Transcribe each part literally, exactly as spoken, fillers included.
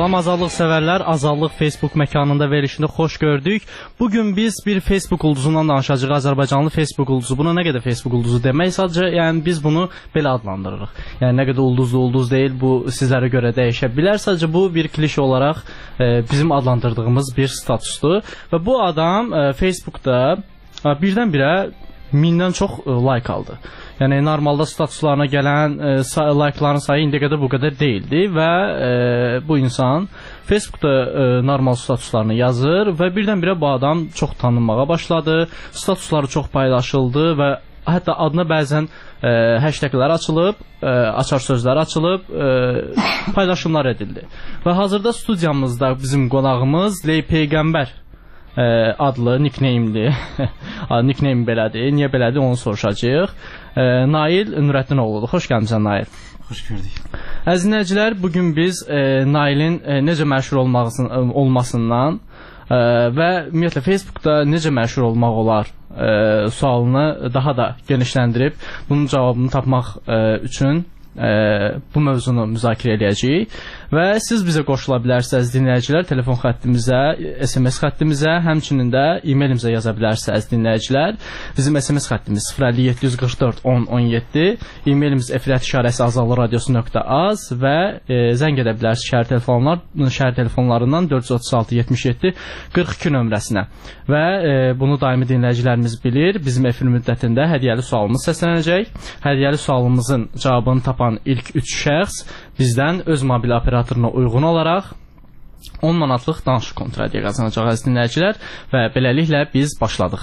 Salam azadlıq sevərlər, Azadlıq Facebook məkanında verilişində xoş gördük. Bugün biz bir Facebook ulduzundan danışacağıq, Azərbaycanlı Facebook ulduzu. Buna nə qədər Facebook ulduzu demək, sadəcə yəni biz bunu belə adlandırırıq. Yəni nə qədər ulduzlu ulduz deyil, bu sizlərə görə dəyişə bilər. Sadəcə bu bir klişe olaraq e, bizim adlandırdığımız bir statusdur. Və bu adam e, Facebookda e, birdən-birə mindən çox e, like aldı. Yəni normalda statuslarına gələn e, like'ların sayı indiyə qədər bu qədər deyildi və e, bu insan Facebookda e, normal statuslarını yazır və birdən-birə bu adam çox tanınmağa başladı. Statusları çox paylaşıldı və hətta adına bəzən e, hashtaglər açılıb, e, açar sözlər açılıb, e, paylaşımlar edildi. Və hazırda studiyamızda bizim qonağımız Ley Peyğəmbər adlı, nickname'li, nickname belədir, niyə belədir onu soruşacağıq. Nail Nurəddinoğludur. Xoş gəlmişsən Nail. Xoş gördük. Əziz dinləyicilər, bugün biz e, Nailin e, necə məşhur olmasından e, və ümumiyyətlə Facebookda necə məşhur olmaq olar e, sualını daha da genişləndirib bunun cavabını tapmaq e, üçün e, bu mövzunu müzakirə edəcəyik. Və siz bizə qoşula bilərsiniz dinləyicilər, telefon xəttimizə, S M S xəttimizə, həmçinin də e-mailimizə yaza bilərsiniz dinləyicilər. Bizim S M S xəttimiz sıfır əlli yeddi yüz qırx dörd on on yeddi, e-mailimiz efirət işarəsi azadlıq radiosu nöqtə az və e, zəng edə bilərsiniz şəhər telefonlar, şəhər telefonlarından dörd yüz otuz altı yetmiş yeddi qırx iki nömrəsinə. Və e, bunu daimi dinləyicilərimiz bilir. Bizim efir müddətində hədiyyəli sualımız səslənəcək. Hədiyyəli sualımızın cavabını tapan ilk üç şəxs bizdən öz mobil operatoruna uyğun olaraq on manatlıq danışıq kontradiya qazanacaq əziz dinləyicilər və beləliklə biz başladıq.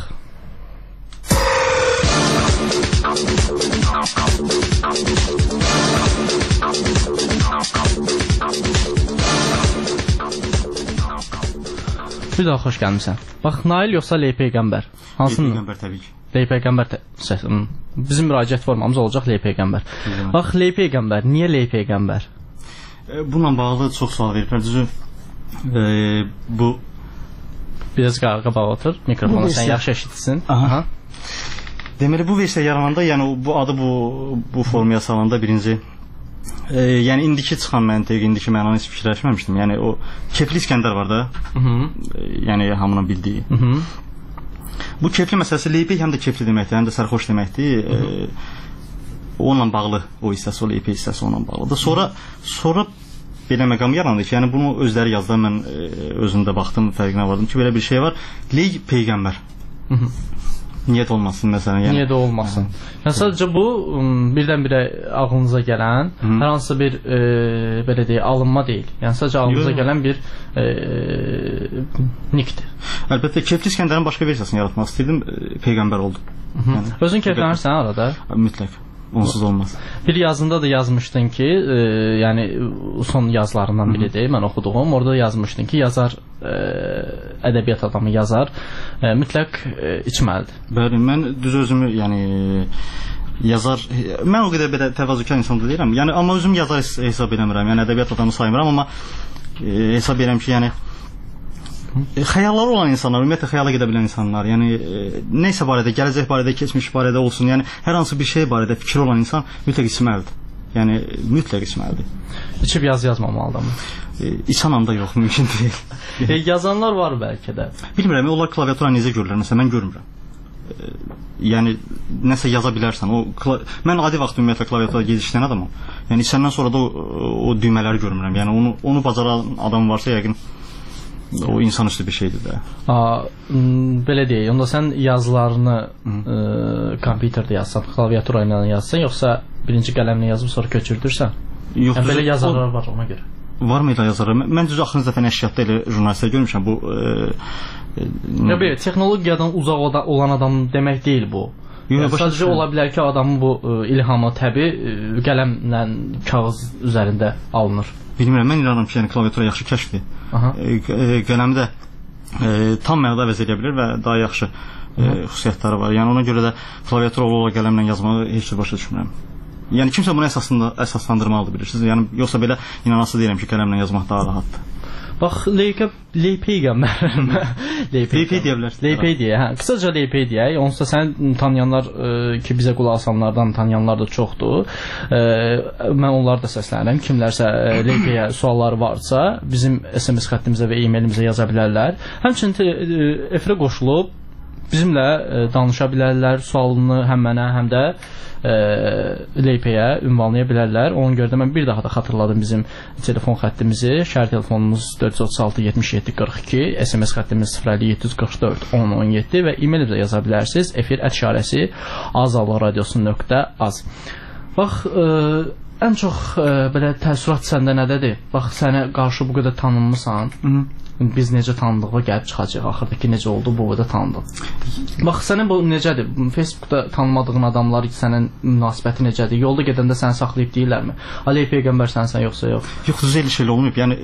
Bir daha xoş gəlmişsən. Bax, Nail yoxsa Ley Peyğəmbər? Hansını? Ley Peyğəmbər təbii ki. Ley Peyğəmbər bizim müraciət formamız olacaq Ley Peyğəmbər. Bax, Ley Peyğəmbər, niyə Ley Peyğəmbər? Bununla bağlı çox sual veriblər. Düzü e, bu biraz qabağa otur, mikrofonu sən yaxşı eşitsin. Aha. Deməli bu versiya yarananda, yəni bu adı bu bu formaya salanda birinci e, yəni indiki çıxan məntiq, indiki mənanı heç fikirləşməmişdim. Yəni o Kefli İskəndər var da. Hı. E, yəni hamının bildiyi. Hı -hı. Bu kefli məsələsi Leypey həm də kefli deməkdir, həm də sərxoş deməkdir. E, onunla bağlı o hissəsi, o Leypey hissəsi onunla bağlıdır. Sonra sonra belə məqam yarandı ki, yəni bunu özləri yazdı, mən e, özümdə baxdım, fərqinə vardım ki, belə bir şey var. Ley Peyğəmbər. Hı -hı. Niyyət olmasın məsələn, yəni. Niyyət olmasın. Yəni sadəcə bu birdən-birə ağlınıza gələn Hı -hı. hər hansı bir e, belə deyək, alınma deyil. Yəni sadəcə ağlınıza Yo. gələn bir e, nickdir. Əlbəttə Kefli İskəndərin başqa versiyasını yaratmaq istəyirdim, e, Peyğəmbər oldu. Yəni, özün keyflənirsən arada? Mütləq. Onsuz olmaz. Bir yazında da yazmışdın ki, e, yəni son yazılarından biridir, mən oxuduğum. Orada yazmışdın ki, yazar, e, ədəbiyyat adamı yazar, e, mütləq e, içməlidir. Bəli, mən düz özümü, yəni yazar, mən o qədər belə təvazökar insan da deyirəm. Yəni amma özüm yazar hesab eləmirəm. Yəni ədəbiyyat adamı saymıram, amma e, hesab edirəm ki, yəni E, xəyalları olan insanlar, ümumiyyətlə xəyala gedə bilən insanlar, yəni e, neysə barədə, gələcək barədə, keçmiş barədə olsun, yəni hər hansı bir şey barədə fikri olan insan mütləq içməlidir. Yəni mütləq içməlidir. İçib yaz yazmamalıdır mı? E, içən anda yox, mümkün deyil. e, yazanlar var bəlkə də. Bilmirəm, onlar klaviatura necə görürlər, məsələn, mən görmürəm. E, yəni nəsə yaza bilərsən. O mən adi vaxt ümumiyyətlə klaviaturada gedişləyən adamam. Yəni içəndən sonra da o, o düymələri görmürəm. Yəni onu onu bacaran adam varsa yəqin o insanüstü bir şeydir də. Aa, belə deyək, onda sən yazılarını e, kompüterdə yazsan, klaviatura ilə yazsan, yoxsa birinci qələmlə yazıb sonra köçürdürsən? Yox, yəni, belə yazarlar var ona görə. Var mı elə yazarlar? Mən düz axırıncı dəfə nəşriyyatda elə jurnalistlər görmüşəm. Bu e, e, belə texnologiyadan uzaq olan adam demək deyil bu. Yəni, sadəcə ola bilər ki, adamın bu e, ilhamı, təbi e, qələmlə kağız üzərində alınır. Bilmirəm, mən inanıram ki, yəni klaviatura yaxşı kəşfdir. E, e, qələmi də e, tam mənada əvəz edə bilir və daha yaxşı e, xüsusiyyətləri var. Yəni ona görə də klaviatura ola qələmlə yazmağı heç bir başa düşmürəm. Yəni kimsə bunu əsasında əsaslandırmalıdır, bilirsiniz. Yəni yoxsa belə inanası deyirəm ki, qələmlə yazmaq daha rahatdır. Bax, Leyka Leypeyğəmbər. Leypey deyə bilərsiniz. Leypey deyə. Hə, qısaca Leypey deyək. Onsuz da sən tanıyanlar e, ki, bizə qulaq asanlardan tanıyanlar da çoxdur. E, mən onları da səslənirəm. Kimlərsə e, Leypeyə sualları varsa, bizim S M S xəttimizə və e-mailimizə yaza bilərlər. Həmçinin e, efirə qoşulub bizimlə e, danışa bilərlər, sualını həm mənə, həm də e, Leypəyə ünvanlaya bilərlər. Ona görə də mən bir daha da xatırladım bizim telefon xəttimizi. Şəhər telefonumuz dörd yüz otuz altı yetmiş yeddi qırx iki, S M S xəttimiz sıfır əlli yeddi yüz qırx dörd on on yeddi və e-mailimizə yaza bilərsiniz. Efir ət işarəsi azallı radiosu nöqtə az. Bax, e, ən çox e, belə təəssürat səndə nədədir? Bax, sənə qarşı bu qədər tanınmısan. Hı. Biz necə tanıdığına gəlib çıxacaq. Axırdakı necə oldu, bu da tanıdıq. Bax, sənin bu necədir? Facebookda tanımadığın adamlar sənin münasibəti necədir? Yolda gedəndə səni saxlayıb deyirlərmi? Aley Peyğəmbər sənsən yoxsa yox? Yox, düz elə şey olmayıb. Yəni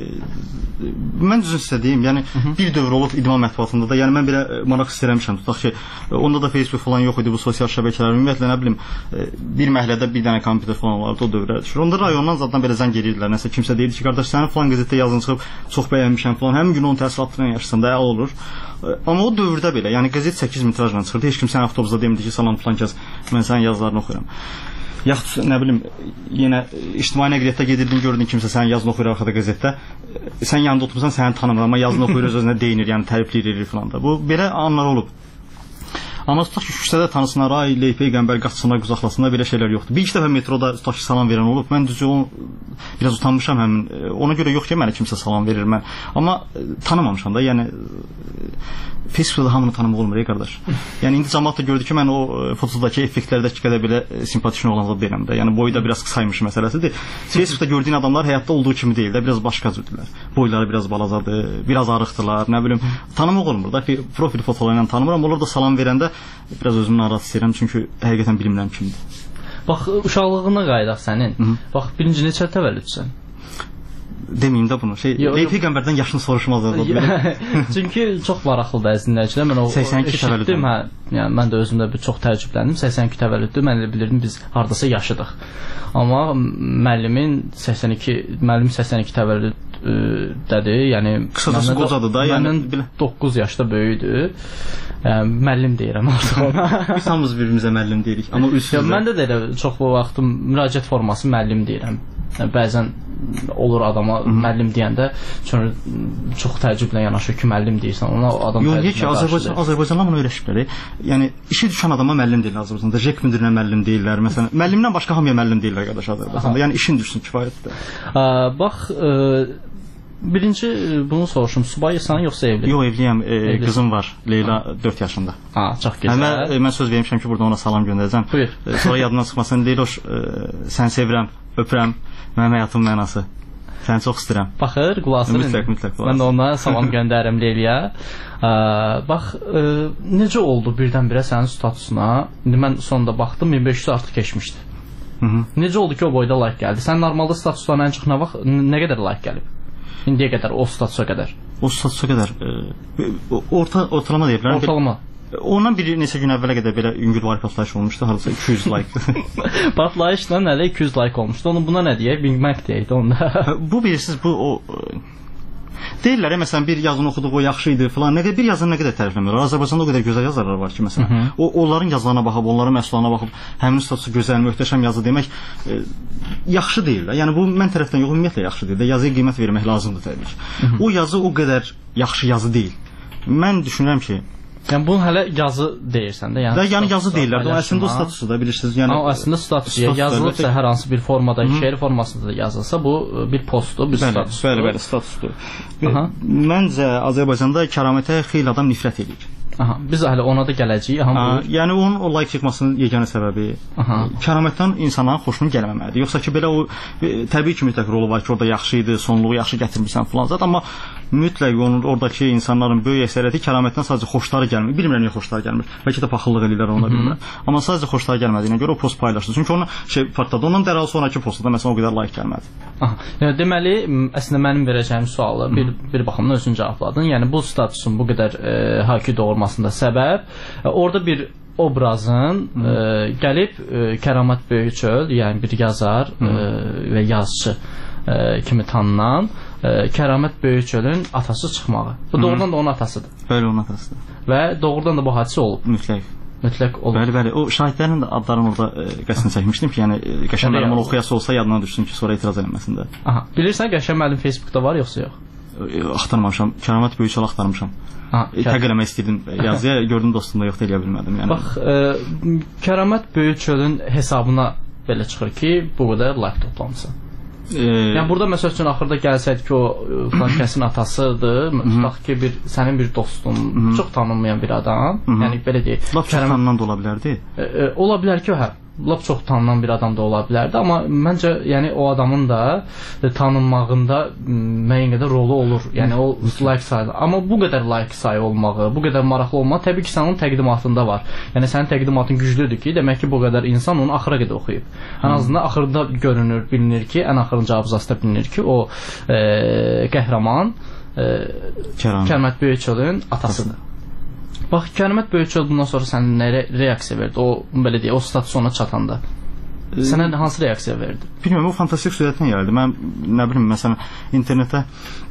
mən düzün sizə deyim, yəni Hı -hı. bir dövr olub idman mətbuatında da, yəni mən belə maraq istəyirəmişəm. Tutaq ki, onda da Facebook falan yox idi, bu sosial şəbəkələr. Ümumiyyətlə nə bilim, bir məhəllədə bir dənə kompüter falan vardı, o dövrə düşür. Onda rayondan zaten belə zəng edirdilər. Nəsə kimsə deyirdi ki, qardaş, sənin falan qəzetdə yazın çıxıb, çox bəyənmişəm falan. Həmin gün onun təəssüratını yaşasın da olur. Amma o dövrdə belə, yəni qəzet səkkiz min tirajla çıxırdı. Heç kim sən avtobusda demirdi ki, salam falan kəs, mən sənin yazılarını oxuyuram. Yaxud nə bilim, yenə ictimai nəqliyyatda gedirdin, gördün kimsə sənin yazını oxuyur arxada qəzetdə. Sən yanında oturursan, səni tanımır, amma yazını oxuyur, öz-özünə deyinir, yəni tərifləyir falan da. Bu belə anlar olub. Amma tutaq ki, küçədə tanısınlar, ay Leypeyğəmbər qaçsınlar, uzaqlasınlar, belə şeylər yoxdur. Bir iki dəfə metroda tutaq ki, salam verən olub. Mən düzü onu biraz utanmışam həmin. Ona görə yox ki, mənə kimsə salam verir mən. Amma tanımamışam da, yəni Facebookda hamını tanımaq olmur, ey qardaş. Yəni indi cəmaət də gördü ki, mən o fotodakı effektlərdəki qədər belə simpatik olanlar deyirəm də. Yəni boyu da biraz qısaymış məsələsidir. Facebookda gördüyün adamlar həyatda olduğu kimi deyil də, biraz başqa cürdülər. Boyları biraz balacadır, biraz arıqdılar, nə bilim. Tanımaq olmur da, profil fotolarıyla tanımıram. Onlar da salam verəndə biraz özümü narahat istəyirəm, çünki həqiqətən bilmirəm kimdir. Bax, uşaqlığına qayıdaq sənin. Hı -hı. Bax, birinci neçə təvəllüdsən? Deməyim də bunu. Şey, Leypeyğəmbərdən yaşını soruşmazlar. Çünki çox maraqlıdır əslində. Mən o səksən iki təvəllüdüm. Hə, yəni mən də özümdə bir çox təəccübləndim. səksən iki təvəllüddür. Mən elə bilirdim biz hardasa yaşıdıq. Amma müəllimin səksən iki, müəllim səksən iki təvəllüd dədir. Yəni qısacası qocadır da, yəni doqquz yaşda böyükdür. Yəni müəllim deyirəm artıq ona. Biz hamımız bir-birimizə müəllim deyirik, amma üstsüz. Məndə də elə çox bu vaxtım müraciət forması müəllim deyirəm. Bəzən olur adama Hı -hı. müəllim deyəndə sonra çox təəccüblə yanaşır ki, müəllim deyirsən, ona adam təəccüblə. Yox, ki, Azərbaycan Azərbaycanlılar bunu öyrəşiblər. Yəni işi düşən adama müəllim deyirlər Azərbaycanda. Jek müdirinə müəllim deyirlər. Məsələn, müəllimdən başqa hamıya müəllim deyirlər qardaş Azərbaycanda. Yəni işin düşsün kifayətdir. Bax, birinci bunu soruşum, subaysan yoxsa evli? Yox, evliyəm. E, qızım var, Leyla dörd yaşında. Ha, çox gözəl. Mən, mən söz vermişəm ki, burada ona salam göndərəcəm. Buyur. Sonra yadından çıxmasın, Leyloş, e, sən sevirəm, öpürəm, mənim həyatım mənası. Səni çox istəyirəm. Baxır, qulaq asın. Mütləq, mütləq. Mən də ona salam göndərirəm Leyliyə. Bax, e, necə oldu birdən-birə sənin statusuna? İndi mən sonunda baxdım, min beş yüz artıq keçmişdi. Hı -hı. Necə oldu ki, o boyda like gəldi? Sən normalda statuslarına ən çox nə vaxt, nə qədər like gəlib? İndiyə qədər, o statusa qədər. O statusa qədər e, orta ortalama deyə bilərəm. Ortalama. Ondan bir neçə gün əvvələ qədər belə yüngül var partlayış olmuşdu, hardasa iki yüz like. Partlayışla hələ iki yüz like olmuşdu. Onun buna nə deyək? Bilmək deyəkdi onda. Bu bilirsiniz, bu o deyirlər, məsələn, bir yazını oxuduq, o yaxşı idi falan. Nə qədər bir yazını nə qədər tərifləmirlər. Azərbaycanda o qədər gözəl yazarlar var ki, məsələn. Hı -hı. O onların yazılarına baxıb, onların məhsullarına baxıb, həmin statusu gözəl, möhtəşəm yazı demək e, yaxşı deyil. Yəni bu mən tərəfdən yox, ümumiyyətlə yaxşı deyil. Yazıya qiymət vermək lazımdır təbii ki. Hı -hı. O yazı o qədər yaxşı yazı deyil. Mən düşünürəm ki, yəni bunu hələ yazı deyirsən də, yəni. Da, yəni yazı deyirlər. O əslində o statusu da bilirsiniz. Yəni o əslində statusu yazılıbsa hər hansı bir formada, şeir formasında da yazılsa, bu bir postdur, bir statusdur. Bəli, bəli, statusdur. Məncə Azərbaycanda kəramətə xeyli adam nifrət edir. Aha, biz hələ ona da gələcəyik. Aha, yəni onun o like çıxmasının yeganə səbəbi kəramətdən insanların xoşuna gəlməməlidir. Yoxsa ki belə o təbii ki mütləq rolu var ki, orada yaxşı idi, sonluğu yaxşı gətirmirsən falan zət, amma mütləq onun oradakı insanların böyük əksəriyyəti kəramətdən sadəcə xoşları gəlmir. Bilmirəm niyə xoşları gəlmir. Bəlkə də paxıllıq edirlər ona, bilmirəm. Amma sadəcə xoşları gəlmədiyinə görə o post paylaşdı. Çünki onun şey partladı. Ondan dərhal sonraki postda məsələn o qədər like gəlmədi. Aha. Yəni deməli, əslində mənim verəcəyim sualı bir bir baxımdan özün cavabladın. Yəni bu statusun bu qədər e, hakiki doğurmasında səbəb e, orada bir obrazın e, gəlib e, Kəramət Böyükçöl, yəni bir yazar e, və yazıcı e, kimi tanınan e, Kəramət Böyükçölün atası çıxmağı. Bu doğrudan da onun atasıdır. Bəli, onun atasıdır. Və doğrudan da bu hadisə olub. Mütləq. Mütləq olub. Bəli, bəli. O şahidlərin də adlarını orada e, qəsdini çəkmişdim ki, yəni e, Qəşəm müəllim onu oxuyası olsa yadına düşsün ki, sonra etiraz eləməsin də. Aha. Bilirsən Qəşəm müəllim Facebookda var yoxsa yox? E, axtarmamışam. Kəramət Böyükçöl axtarmışam. E, təq eləmək istəyirdim yazıya, gördüm dostumda yoxdur, eləyə bilmədim. Yəni. Bax, e, Kəramət Böyükçölün hesabına belə çıxır ki, bu qədər like toplamısan. E, yəni burada məsəl üçün axırda gəlsəydi ki, o falan kəsin atasıdır, tutaq ki, bir sənin bir dostun, Hı-hı. çox tanınmayan bir adam, Hı-hı. yəni belə deyək. Lap çox tanınan da ola bilərdi. E, e, ola bilər ki, hə, lap çox tanınan bir adam da ola bilərdi, amma məncə yəni o adamın da e, tanınmağında müəyyən qədər rolu olur. Yəni o like sayı. Amma bu qədər like sayı olmağı, bu qədər maraqlı olmağı təbii ki, sənin təqdimatında var. Yəni sənin təqdimatın güclüdür ki, demək ki, bu qədər insan onu axıra qədər oxuyub. Ən azından axırda görünür, bilinir ki, ən axırıncı abzasda bilinir ki, o e, qəhrəman e, Kəramət Böyükçölün atasıdır. Bax, Kəramət Böyükçöl bundan sonra sənin nə re reaksiya verdi? O, belə deyək, o status ona çatanda. Sənə hansı reaksiya verdi? Bilmirəm, o fantastik sürətlə gəldi. Mən, nə bilim, məsələn, internetə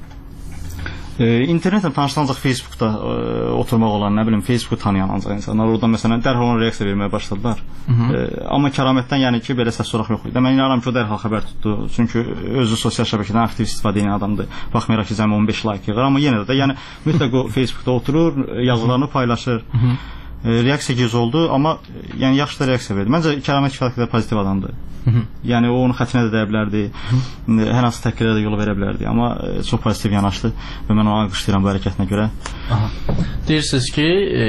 e, internetlə tanışdan ancaq Facebookda e, oturmaq olan, nə bilim, Facebooku tanıyan ancaq insanlar oradan, məsələn, dərhal ona reaksiya verməyə başladılar. E, amma Kəramətdən, yəni ki, belə səs soraq yox idi. Mən inanıram ki, o dərhal xəbər tutdu. Çünki özü sosial şəbəkədən aktiv istifadə edən adamdır. Baxmayaraq ki, cəmi on beş like yığır, amma yenə də, yəni, mütləq o Facebookda oturur, yazılarını paylaşır. E, reaksiya gec oldu, amma yəni yaxşı da reaksiya verdi. Məncə Kəramət kifayət qədər pozitiv adamdır. Hı -hı. Yəni o onu xətrinə də deyə bilərdi, hər hansı təhqirə də yol verə bilərdi, amma e, çox pozitiv yanaşdı və mən onu alqışlayıram bu hərəkətinə görə. Aha. Deyirsiniz ki, e,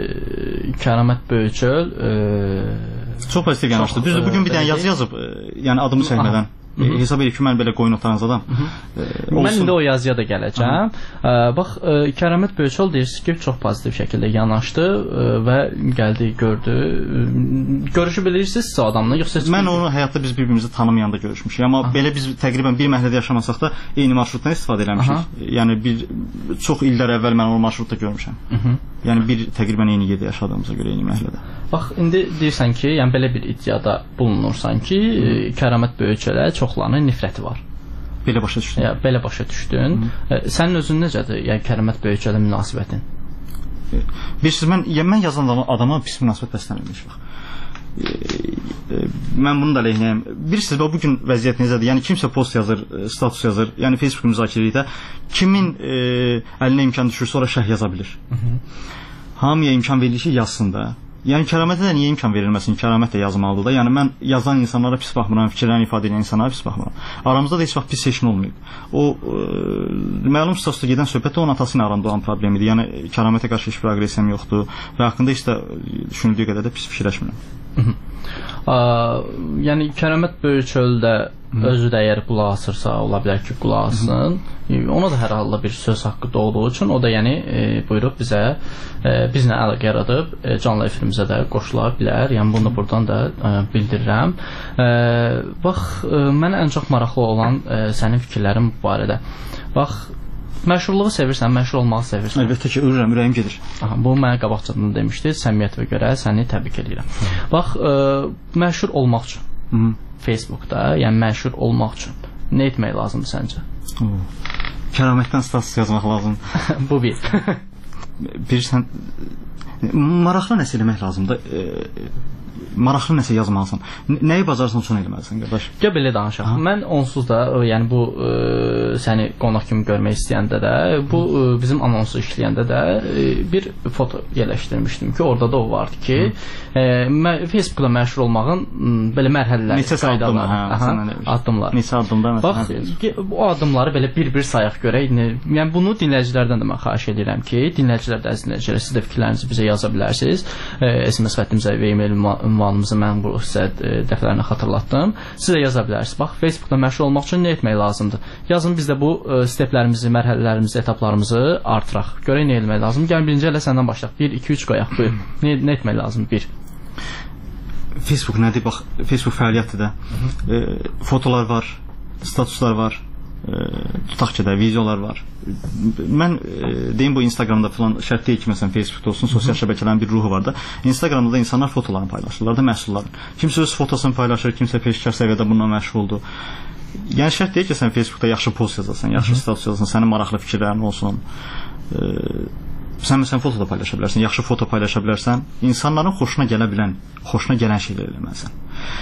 Kəramət Böyükçöl e, çox pozitiv yanaşdı. Düzdür, bugün bir dənə yazı yazıb, e, yəni adımı çəkmədən. E, hesab edir ki, mən belə qoyun otaran adam. E, mən indi o yazıya da gələcəm. E, bax, e, Kəramət Böyükçöl deyirsiniz ki, çox pozitiv şəkildə yanaşdı e, və gəldi, gördü. E, görüşü bilirsinizsə adamla, yoxsa heç mən onu həyatda biz bir-birimizi tanımayanda görüşmüşük. Amma Aha. belə biz təqribən bir məhəllədə yaşamasaq da eyni marşrutdan istifadə eləmişik. Aha. Yəni bir çox illər əvvəl mən o marşrutda görmüşəm. Hı -hı. Yəni bir təqribən eyni yerdə yaşadığımıza görə eyni məhəllədə. Bax, indi deyirsən ki, yəni belə bir iddiada bulunursan ki, e, Kəramət Böyükçölə çoxlarının nifrəti var. Belə başa düşdün. Ya, belə başa düşdün. E, sənin özün necədir? Yəni Kəramət Böyükçölə münasibətin? E, bilirsiniz, mən, yəni, mən yazan adama, adama pis münasibət bəslənilmiş. Bax. E, e, mən bunu da ləhləyəm. Bilirsiniz, bu gün vəziyyət necədir? Yəni kimsə post yazır, status yazır. Yəni Facebook müzakirəlikdə kimin e, əlinə imkan düşür, sonra şərh yaza bilir. Hı -hı. Hamıya imkan verilir ki, yazsın da. Yəni Kəramətə də niyə imkan verilməsin? Kəramət də yazmalıdır da. Yəni mən yazan insanlara pis baxmıram, fikirlərini ifadə edən insanlara pis baxmıram. Aramızda da heç vaxt pis seçim olmayıb. O e, məlum statusda gedən söhbət onun atası ilə arasında olan problem idi. Yəni Kəramətə qarşı heç bir aqressiyam yoxdur və haqqında heç də düşünüldüyü qədər də pis fikirləşmirəm. A, yəni Kəramət Böyükçöldə özü də əgər qulaq asırsa, ola bilər ki, qulaq assın. Ona da hər halda bir söz haqqı doğduğu üçün o da yəni e, buyurub bizə e, bizlə əlaqə yaradıb e, canlı efirimizə də qoşula bilər. Yəni bunu da buradan da e, bildirirəm. E, bax, e, mənə ən çox maraqlı olan e, sənin fikirlərin bu barədə. Bax, məşhurluğu sevirsən, məşhur olmağı sevirsən. Əlbəttə ki, ölürəm, ürəyim gedir. Aha, bu mənə qabaqcadan demişdi. Səmiyyətvə görə səni təbrik edirəm. Bax, e, məşhur olmaq üçün Hı -hı. Facebookda, yəni məşhur olmaq üçün nə etmək lazımdır səncə? Oo. Kəramətdən status yazmaq lazım. Bu bir. Bilirsən, maraqlı nəsə eləmək lazımdır. E, maraqlı nəsə yazmalısan. Nəyi bacarsan, son eləməlisən, qardaş. Gəl belə danışaq. Ha? Mən onsuz da, yəni bu e, səni qonaq kimi görmək istəyəndə də, bu e, bizim anonsu işləyəndə də e, bir foto yerləşdirmişdim ki, orada da o vardı ki, e, Facebookda məşhur olmağın m, belə mərhələləri, neçə addımlar, hə, addımlar. Neçə addımlar məsələn. Bax, o addımları belə bir-bir sayaq görək. Yəni bunu dinləyicilərdən də mən xahiş edirəm ki, dinləyicilər də, əziz dinləyicilər, siz də fikirlərinizi bizə yaza bilərsiniz. E, S M S xəttimizə və e-mail ünvanımızı mən bu sizə e, dəfələrlə xatırlatdım. Siz də yaza bilərsiniz. Bax, Facebookda məşhur olmaq üçün nə etmək lazımdır? Yazın biz də bu e, steplərimizi, mərhələlərimizi, etaplarımızı artıraq. Görək nə etmək lazım? Gəlin birinci elə səndən başlayaq. bir, iki, üç qoyaq. Buyur. Nə, nə etmək lazım? bir. Facebook nədir? Bax, Facebook fəaliyyətdir də. E, fotolar var, statuslar var. E, tutaq ki də videolar var. Mən e, deyim bu Instagramda falan şərt deyil ki, məsələn Facebookda olsun, sosial şəbəkələrin bir ruhu var da. Instagramda da insanlar fotolarını paylaşırlar da, məhsulların. Kimsə öz fotosunu paylaşır, kimsə peşəkar səviyyədə bununla məşğuldur. Yəni şərt deyil ki, sən Facebookda yaxşı post yazasan, yaxşı status yazasan, sənin maraqlı fikirlərin olsun. E, sən məsələn foto da paylaşa bilərsən, yaxşı foto paylaşa bilərsən. İnsanların xoşuna gələ bilən, xoşuna gələn şeylər eləməlisən.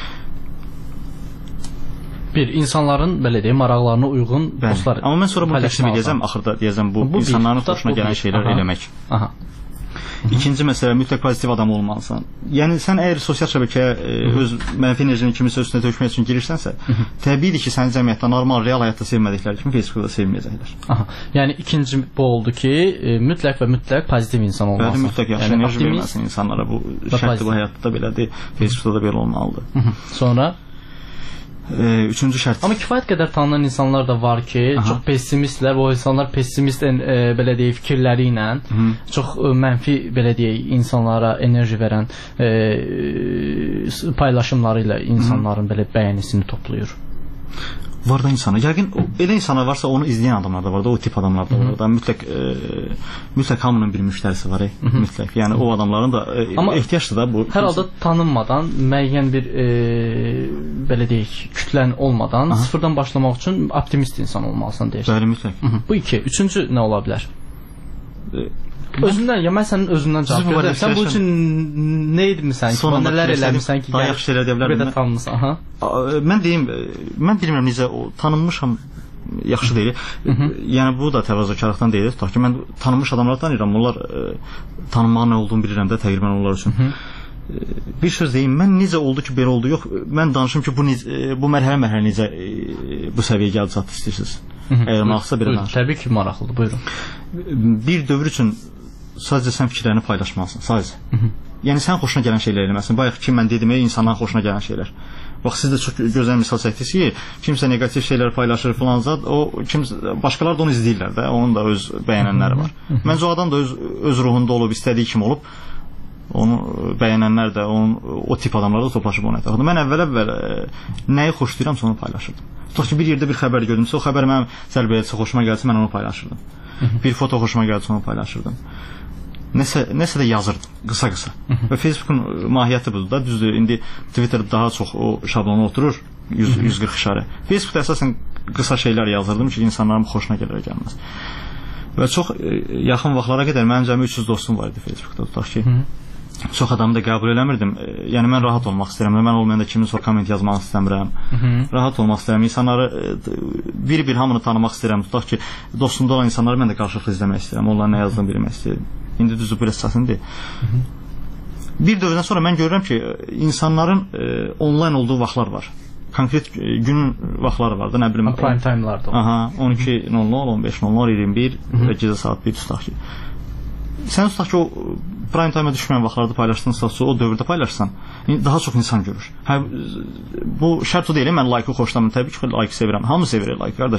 Bir insanların belə deyim maraqlarına uyğun Bəli. postlar. Amma mən sonra bunu təqsim edəcəm, axırda deyəcəm bu, bu insanların bir, xoşuna gələn şeylər aha. eləmək. Aha. İkinci məsələ mütləq pozitiv adam olmalısan. Yəni sən əgər sosial şəbəkəyə e, öz mənfi enerjini kimisə üstünə tökmək üçün girirsənsə, təbiidir ki, səni cəmiyyətdə normal, real həyatda sevmədikləri kimi Facebookda sevməyəcəklər. Aha. Yəni ikinci bu oldu ki, e, mütləq və mütləq pozitiv insan olmalısan. Bəli, mütləq yaxşı yəni, enerji verməlisən insanlara. Bu şərtli bu həyatda da belədir, Facebookda da belə olmalıdır. Hı -hı. Sonra Ee, üçüncü şərt. Amma kifayət qədər tanınan insanlar da var ki, aha. çox pessimistlər, o insanlar pessimist e, belə deyək fikirləri ilə Hı. çox e, mənfi belə deyək insanlara enerji verən e, paylaşımları ilə insanların Hı. belə bəyənisini toplayır. Var da insana. Yəqin elə insanlar varsa onu izləyən adamlar da var da, o tip adamlar da var da. Mütləq e, mütləq hamının bir müştərisi var, e. mütləq. Yəni o adamların da e, Amma ehtiyacdır da bu. Hər halda tanınmadan, müəyyən bir e, belə deyək, kütlən olmadan Aha. sıfırdan başlamaq üçün optimist insan olmalısan deyirsən. Bəli, mütləq. Hı -hı. Bu iki. Üçüncü nə ola bilər? E, Özündən, ya mən sənin özündən cavab verirəm. Sən bu üçün nə etmisən ki, nələr eləmirsən ki, daha yaxşı şeylər deyə bilərəm. Belə tanınmısan, aha. Mən deyim, mən bilmirəm necə o tanınmışam yaxşı deyil. Yəni bu da təvazökarlıqdan deyil. Ta ki mən tanınmış adamları tanıyıram. Onlar e, tanınmağın nə olduğunu bilirəm də təqribən onlar üçün. Hı -hı. Bir söz deyim, mən necə oldu ki, belə oldu? Yox, mən danışım ki, bu bu mərhələ-mərhələ necə e, bu səviyyəyə gəldi çatdı istəyirsiniz. Əgər maraqlısa belə danışım. Təbii ki, maraqlıdır. Buyurun. Bir dövr üçün sadəcə sən fikirlərini paylaşmalısın, sadəcə. Hı -hı. Yəni sən xoşuna gələn şeylər eləməlisən. Bayaq ki mən dedim, insanların xoşuna gələn şeylər. Bax siz də çox gözəl misal çəkdiniz ki, kimsə neqativ şeylər paylaşır filan zat, o kimsə başqaları da onu izləyirlər də, onun da öz bəyənənləri var. Hı -hı. Məncə o adam da öz öz ruhunda olub, istədiyi kimi olub. Onu bəyənənlər də, onun o tip adamlar da toplaşıb onu ətrafında. Mən əvvəl-əvvəl nəyi xoşlayıramsa onu paylaşırdım. Tutaq ki, bir yerdə bir xəbər gördümsə, o xəbər mənim səlbəyyətcə xoşuma gəlsə, mən onu paylaşırdım. Hı -hı. Bir foto xoşuma gəlsə, onu paylaşırdım. Nəsə, nəsə də yazırdım, qısa-qısa. Və Facebookun mahiyyəti budur da, düzdür, indi Twitter daha çox o şablona oturur, yüz, yüz qırx işarə. Facebookda əsasən qısa şeylər yazırdım ki, insanların xoşuna gələr gəlməz. Və çox e, yaxın vaxtlara qədər mənim cəmi üç yüz dostum var idi Facebookda, tutaq ki. Hı -hı. Çox adamı da qəbul eləmirdim. E, yəni mən rahat olmaq istəyirəm. Mən olmayanda kimin sonra komment yazmaq istəmirəm. Hı -hı. Rahat olmaq istəyirəm. İnsanları e, bir-bir hamını tanımaq istəyirəm. Tutaq ki, dostumda olan insanları mən də qarşılıqlı izləmək istəyirəm. Onların nə yazdığını bilmək istəyirəm. İndi düzdür, bu əsasındır. Bir dövrdən sonra mən görürəm ki, insanların e, onlayn olduğu vaxtlar var. Konkret e, gün vaxtları var da, nə bilim. Prime time'larda. Aha, on iki nol nol, on beş nol nol, iyirmi bir və gecə saat bir tutaq ki. Sən tutaq ki, o prime time'a düşməyən vaxtlarda paylaşdığın statusu o dövrdə paylaşsan, daha çox insan görür. Hə, bu şərt o deyil, mən like-ı xoşlamıram. Təbii ki, like sevirəm. Hamı sevir like, qardaş.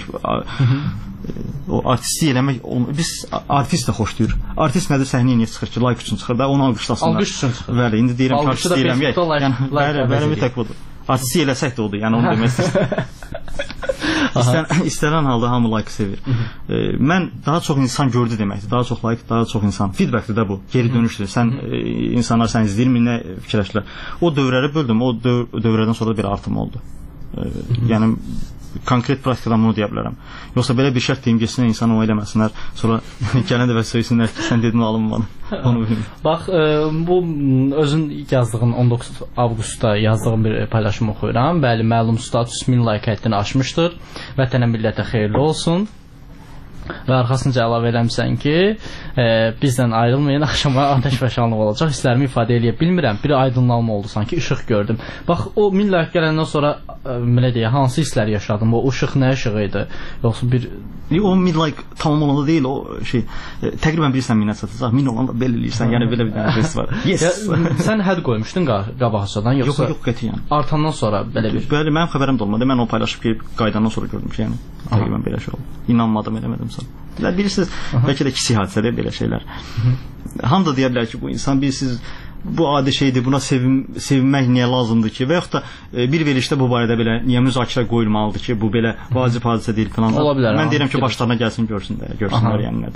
O artistlik eləmək, biz artist də xoşlayır. Artist nədir, səhnəyə niyə çıxır ki, like üçün çıxır da, onu alqışlasınlar. Alqış üçün çıxır. Bəli, indi deyirəm ki, artist deyirəm. Yəni, bəli, bəli, mütləq budur. Artistlik eləsək də odur, yəni onu demək istəyirəm. İstən, istənilən halda hamı like sevir. E, mən daha çox insan gördü deməkdir. Daha çox like, daha çox insan. Feedbackdir də bu. Geri dönüşdür. Sən e, insanlar sən izləyirmi, nə fikirləşirlər. O dövrləri böldüm. O döv dövrədən sonra da bir artım oldu. E, yəni konkret praktikadan bunu deyə bilərəm. Yoxsa belə bir şərt deyim geçsinlər, insan o eləməsinlər. Sonra gələn dəfə söyləsinlər ki, sən dedin alınmadı. Onu bilmirəm. Bax, e, bu özün yazdığın on doqquz avqustda yazdığın bir paylaşım oxuyuram. Bəli, məlum status min like həddini aşmışdır. Vətənə millətə xeyirli olsun. Və arxasınca əlavə eləmsən ki, e, bizdən ayrılmayın, axşama ateş və şanlıq olacaq. Hisslərimi ifadə edə bilmirəm. Bir aydınlanma oldu, sanki işıq gördüm. Bax, o min like gələndən sonra belə deyə, hansı hisslər yaşadım? O işıq nə işığı idi? Yoxsa bir... O min like tamam olanda deyil, o şey, e, təqribən bilirsən minə çatacaq, min olanda belə eləyirsən, yəni belə bir dənəsi var. Yes. Ya, sən hədd qoymuşdun qabaqcadan, yoxsa... Yox, yox, qətiyyən. Artandan sonra belə bir... Bəli, mənim xəbərim də olmadı, mən o paylaşıb ki, qaydandan sonra gördüm ki, yəni, təqribən belə şey oldu. İnanmadım, eləmədim sonra. Bilirsiniz, bəlkə də kiçik hadisədir belə şeylər. Hamı da deyə bilər ki, bu insan bilirsiniz, bu adi şeydir, buna sevin, sevinmək niyə lazımdır ki, və yaxud da e, bir verilişdə bu barədə belə niyə müzakirə qoyulmalıdır ki, bu belə vacib hadisə deyil falan. Ola bilər. Mən deyirəm ki, başlarına gəlsin, görsünlər, görsünlər yəni nədir.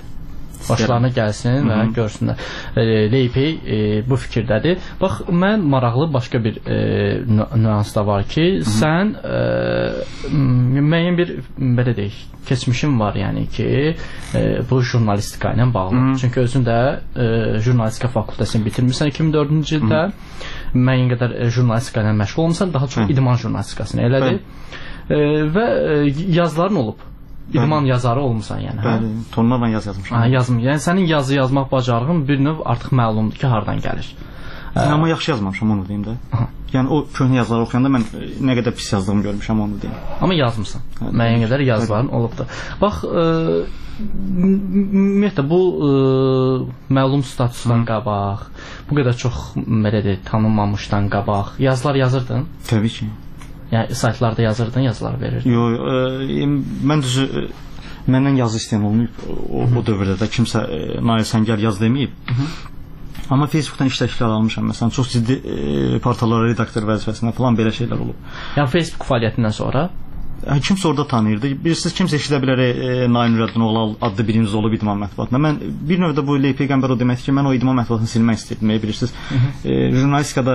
Başlarına gəlsin və görsünlər. E, Leypey e, bu fikirdədir. Bax, mən maraqlı başqa bir e, nüans da var ki, Hı -hı. sən e, müəyyən bir, belə deyək, keçmişin var, yəni ki, e, bu jurnalistika ilə bağlı. Hı -hı. Çünki özün də e, jurnalistika fakültəsini bitirmişsən iki min dördüncü ildə. Hı -hı. Müəyyən qədər e, jurnalistika ilə məşğul olmuşsan, daha çox Hı -hı. idman jurnalistikasını elədir. E, və e, yazıların olub. İdman yazarı olmusan, yəni. Bəli, tonlarla yaz yazmışam. Ha, yazım. Yəni sənin yazı yazmaq bacarığın bir növ artıq məlumdur ki, hardan gəlir. Hə, amma yaxşı yazmamışam, onu deyim də. Aha. Yəni o köhnə yazıları oxuyanda mən nə qədər pis yazdığımı görmüşəm, onu deyim. Amma yazmısan. Hə, müəyyən qədər yazıların olubdur. Bax, e, ümumiyyətlə bu e, məlum statusdan Hı. qabaq, bu qədər çox belə deyək, tanınmamışdan qabaq yazılar yazırdın? Təbii ki. Yəni saytlarda yazırdın, yazılar verirdin. Yox, e, mən düzü e, məndən yazı istəyən olmayıb o, o dövrdə də kimsə e, Nail sən gəl yaz deməyib. Hı -hı. Amma Facebookdan işləklər almışam. Məsələn, çox ciddi e, portallara redaktor vəzifəsində falan belə şeylər olub. Yəni Facebook fəaliyyətindən sonra kimsə orada tanıyırdı. Bilirsiniz, kimsə eşidə bilər e, Nail Nurəddinoğlu adlı birinci olub idman mətbuatında. Mən bir növdə bu Ley Peyğəmbər o deməkdir ki, mən o idman mətbuatını silmək istəyirdim. Bilirsiniz, e, jurnalistikada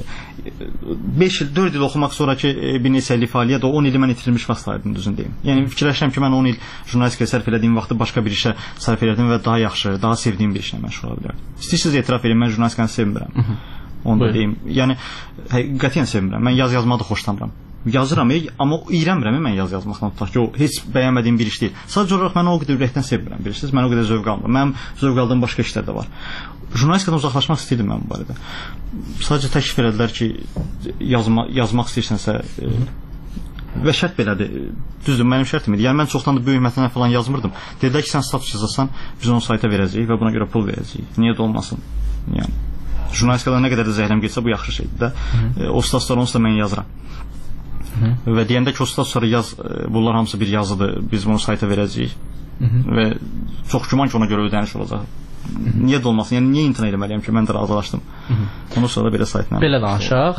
e, beş il, dörd il oxumaq sonraki e, bir neçə illik fəaliyyət, o on ili mən itirilmiş vaxt saydım, düzün deyim. Yəni fikirləşirəm ki, mən on il jurnalistikaya sərf elədiyim vaxtı başqa bir işə sərf elədim və daha yaxşı, daha sevdiyim bir işlə məşğul ola bilərdim. İstəyirsiniz etiraf edin, mən jurnalistikanı sevmirəm. Onu da deyim. Yəni həqiqətən sevmirəm. Mən yaz yazmağı da xoşlanmıram. Yazıram, amma iyrəmirəm mən yaz yazmaqdan tutaq ki, o heç bəyənmədiyim bir iş deyil. Sadəcə olaraq mən o qədər ürəkdən sevmirəm, bilirsiniz, mən o qədər zövq almıram. Mənim zövq aldığım başqa işlər də var. Jurnalistikadan uzaqlaşmaq istəyirdim mən bu barədə. Sadəcə təklif elədilər ki, yazma, yazmaq istəyirsənsə e, və şərt belədir. Düzdür, mənim şərtim idi. Yəni mən çoxdan da böyük mətnlər falan yazmırdım. Dedilər ki, sən status yazasan, biz onu sayta verəcəyik və buna görə pul verəcəyik. Niyə də olmasın? Yəni jurnalistikada nə qədər də zəhləm getsə bu yaxşı şeydir də. E, o statuslar onsuz da mən yazıram. Hı -hı. Və deyəndə ki, o statusları yaz, bunlar hamısı bir yazıdır, biz bunu sayta verəcəyik. Hı -hı. Və çox güman ki, ona görə ödəniş olacaq. Hı -hı. Niyə də olmasın? Yəni niyə imtina eləməliyəm ki, mən də razılaşdım. Hı -hı. Ondan sonra da belə saytla. Belə danışaq.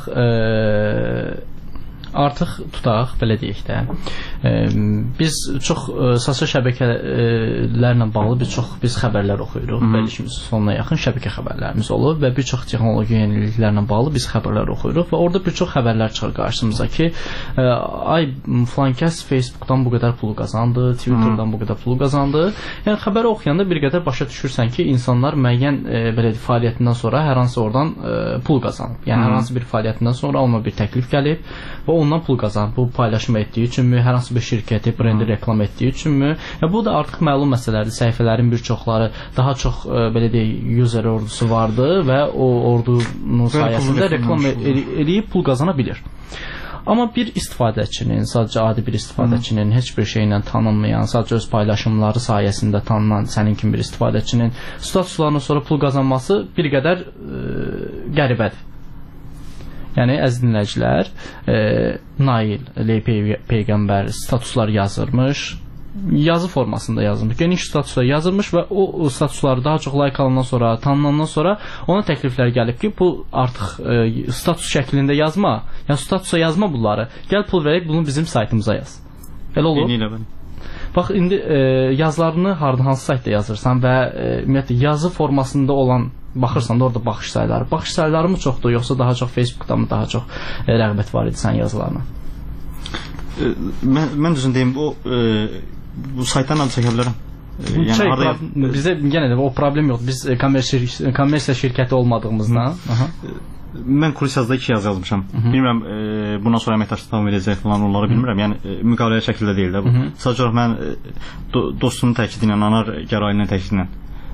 E Artıq tutaq, belə deyək də. E, biz çox e, sosial şəbəkələrlə bağlı bir çox biz xəbərlər oxuyuruq. Verilişimizin sonuna yaxın şəbəkə xəbərlərimiz olur və bir çox texnoloji yeniliklərlə bağlı biz xəbərlər oxuyuruq və orada bir çox xəbərlər çıxır qarşımıza ki, e, ay falan kəs Facebookdan bu qədər pul qazandı, Twitterdan bu qədər pul qazandı. Yəni xəbəri oxuyanda bir qədər başa düşürsən ki, insanlar müəyyən e, belə deyək fəaliyyətindən sonra hər hansı oradan e, pul qazanıb. Yəni hər hansı bir fəaliyyətindən sonra ona bir təklif gəlib və ondan pul qazanıb. Bu paylaşım etdiyi üçünmü, hər hansı bir şirkəti, brendi reklam etdiyi üçünmü? Ya bu da artıq məlum məsələlərdir. Səhifələrin bir çoxları daha çox e, belə deyək user ordusu vardı və o ordunun sayəsində reklam eləyib pul qazana bilir. Amma bir istifadəçinin, sadəcə adi bir istifadəçinin, heç bir şeylə tanınmayan, sadəcə öz paylaşımları sayəsində tanınan sənin kimi bir istifadəçinin statuslarından sonra pul qazanması bir qədər e, qəribədir. Yəni, əziz dinləyicilər, e, Nail Ley Peyğəmbər statuslar yazırmış, yazı formasında yazılmış, geniş statuslar yazılmış və o statusları daha çox like alandan sonra, tanınandan sonra ona təkliflər gəlib ki, bu artıq e, status şəklində yazma, yəni statusa yazma bunları, gəl pul verək, bunu bizim saytımıza yaz. Elə olur? Eynilə mən. Bax, indi e, yazılarını harada, hansı saytda yazırsan və e, ümumiyyətlə yazı formasında olan baxırsan da orada baxış sayıları. Baxış sayıları mı çoxdur, yoxsa daha çox Facebookda mı daha çox e, rəğbət var idi sənin yazılarına? E, mən, mən düzün deyim, o e, bu saytdan adı çəkə bilərəm. E, yəni, şey, harada... Bizə yenə də o problem yoxdur. Biz e, kommersiya, kommersiya şirkəti olmadığımızdan. E, mən Kursiyazda iki yaz yazmışam. Hı -hı. Bilmirəm, e, bundan sonra əməkdaşlıq davam edəcək falan onları bilmirəm. Yəni e, müqavilə şəklində deyil də bu. Sadəcə olaraq mən e, do, dostumun təkidi ilə, anar gərayinin təkidi ilə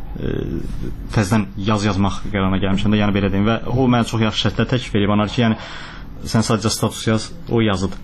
təzədən yaz yazmaq qərarına gəlmişəm də, yəni belə deyim və o mənə çox yaxşı şərtlər təklif edib, anar ki, yəni sən sadəcə status yaz, o yazıdır.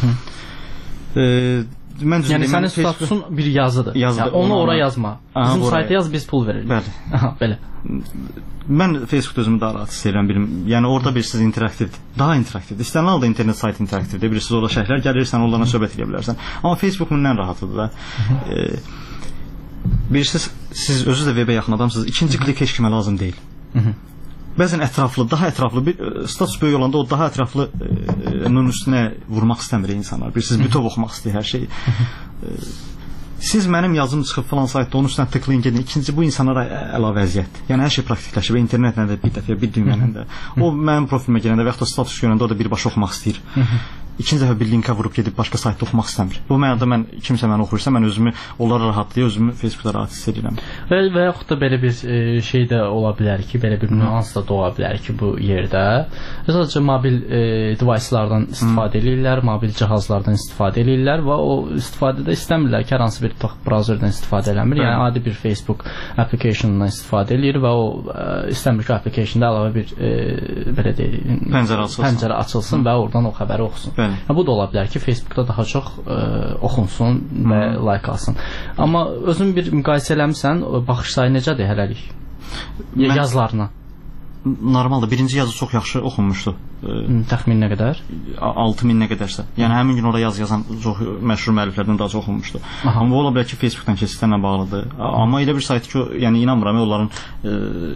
e, mən yəni sənin statusun bir yazıdır. yazıdır. Yəni, onu ora yazma. Aha, bizim sayta yaz, biz pul veririk. Bəli. Aha, belə. Mən Facebookda özümü daha rahat hiss edirəm, bilim. Yəni orada bilirsiniz interaktivdir. Daha interaktivdir. İstənilən halda internet saytı interaktivdir. Bilirsiniz orada şərhlər gəlirsən, onlarla söhbət edə bilərsən. Amma Facebook məndən rahatıdır da. E, bilirsiniz, siz özünüz də webə yaxın adamsınız. İkinci klik heç kimə lazım deyil. Bəzən ətraflı, daha ətraflı bir status böyük olanda o daha ətraflı e, nun üstünə vurmaq istəmir insanlar. Bilirsiniz, bütöv oxumaq istəyir hər şeyi. E, siz mənim yazım çıxıb falan saytda onun üstünə tıklayın gedin. İkinci bu insanlara əlavə əziyyətdir. Yəni hər şey praktikləşib, internetlə də bir dəfə, bir dünyayla da. O mənim profilimə gələndə və ya da status görəndə orada birbaşa oxumaq istəyir. İkinci dəfə bir linkə vurub gedib başqa saytda oxumaq istəmir. Bu mənada mən kimsə məni oxuyursa, mən özümü onlara rahatlayıb özümü Facebookda rahat hiss edirəm. Və, və yaxud da belə bir e, şey də ola bilər ki, belə bir nüans da doğa bilər ki, bu yerdə sadəcə mobil e, device'lardan istifadə edirlər, mobil cihazlardan istifadə edirlər və o istifadədə istəmirlər ki, hər hansı bir browserdən istifadə eləmir. Yəni adi bir Facebook application'dan istifadə edir və o e, istəmir ki, application'da əlavə bir e, belə deyək, pəncərə açılsın, pəncərə açılsın və oradan o xəbəri oxusun. Ya, bu da ola bilər ki, Facebookda daha çox ə, oxunsun və hmm. like alsın. Amma özün bir müqayisə eləmirsən, baxış sayı necədir hələlik? Mən... Yazlarına? Normaldır. Birinci yazı çox yaxşı oxunmuşdu. Təxmin nə qədər? altı min nə qədərsə. Yəni həmin gün orada yaz yazan çox məşhur müəlliflərdən daha çox oxunmuşdu. Aha. Amma bu ola bilər ki, Facebookdan keçişlərlə bağlıdır. Amma elə bir sayt ki, yəni inanmıram, onların e,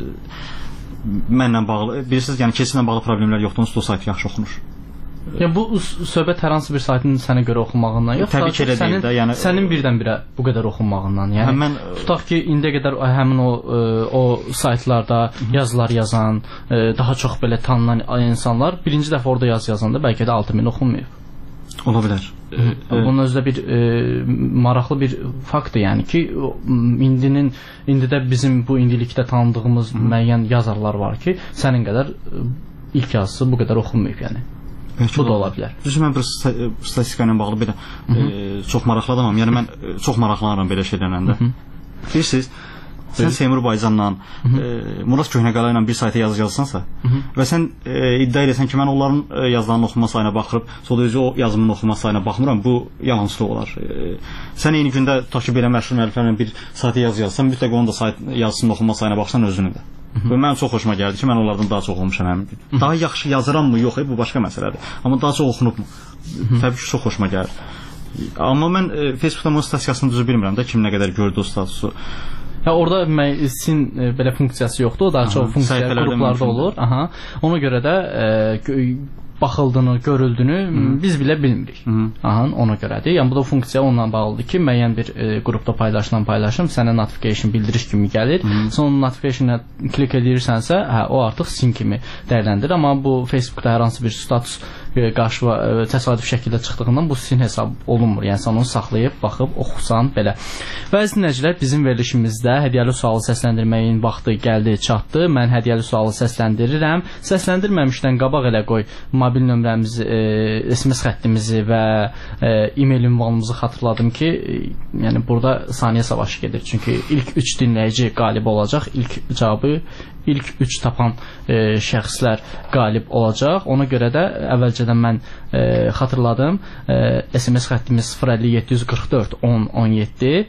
mənlə bağlı, bilirsiniz, yəni keçişlə bağlı problemlər yoxdur, onsuz da o sayt yaxşı oxunur. Yəni bu söhbət hər hansı bir saytın sənə görə oxunmağından yox, təbii ki, elə deyil də, yəni sənin birdən-birə bu qədər oxunmağından. Yəni mən tutaq ki, indiyə qədər həmin o o saytlarda yazılar yazan, daha çox belə tanınan insanlar birinci dəfə orada yaz yazanda bəlkə də altı min oxunmayıb. Ola bilər. Bunun özdə bir e, maraqlı bir faktdır, yəni ki, indinin indidə bizim bu indilikdə tanıdığımız Hı. müəyyən yazarlar var ki, sənin qədər ilk yazısı bu qədər oxunmayıb, yəni. Bəlkə bu da ola bilər. Düzdür, mən bir statistika ilə bağlı belə e, çox maraqlı adamam. Yəni mən e, çox maraqlanıram belə şeylərlə. Bilirsiniz, sən Seymur Baycanla, e, Murat Köhnəqala ilə bir sayta yazı yazsansa və sən e, iddia edirsən ki, mən onların e, yazılarının oxunma sayına baxırıb, sonra özü o yazımın oxunma sayına baxmıram, bu yalançılıq olar. E, sən eyni gündə tutaq ki, belə məşhur müəlliflərlə bir sayta yazı yazsan, mütləq onun da sayt yazısının oxunma sayına baxsan özünü də. Və mənim çox xoşuma gəldi ki, mən onlardan daha çox oxumuşam həmin gün. Daha yaxşı yazırammı, yox, bu başqa məsələdir. Amma daha çox oxunubmu? Təbii ki, çox xoşuma gəlir. Amma mən e, Facebookda onun statistikasını düzü bilmirəm də, kim nə qədər gördü o statusu. Ya orada sin e, belə funksiyası yoxdur, o daha çox funksiya qruplarda olur. Aha. Ona görə də e, baxıldığını, görüldüyünü Hı. biz bilə bilmirik. Aha, ona görədir. Yəni bu da funksiya onunla bağlıdır ki, müəyyən bir e, qrupda paylaşılan paylaşım sənə notification bildiriş kimi gəlir. Hı. Sən onun notification'a klik edirsənsə, hə o artıq sin kimi dəyərləndirir. Amma bu Facebookda hər hansı bir status e, qarşıva e, təsadüf şəkildə çıxdığından bu sin hesab olunmur. Yəni sən onu saxlayıb, baxıb, oxusan belə. Və əziz dinləyicilər, bizim verilişimizdə hədiyyəli sualı səsləndirməyin vaxtı gəldi, çatdı. Mən hədiyyəli sualı səsləndirirəm. Səsləndirməmişdən qabaq elə qoy mobil nömrəmizi, e, S M S xəttimizi və e, e-mail ünvanımızı xatırladım ki, e, yəni burada saniyə savaşı gedir. Çünki ilk üç dinləyici qalib olacaq. İlk cavabı ilk üç tapan e, şəxslər qalib olacaq. Ona görə də əvvəlcədən mən e, xatırladım. E, S M S xəttimiz sıfır əlli yeddi yüz qırx dörd on on yeddi.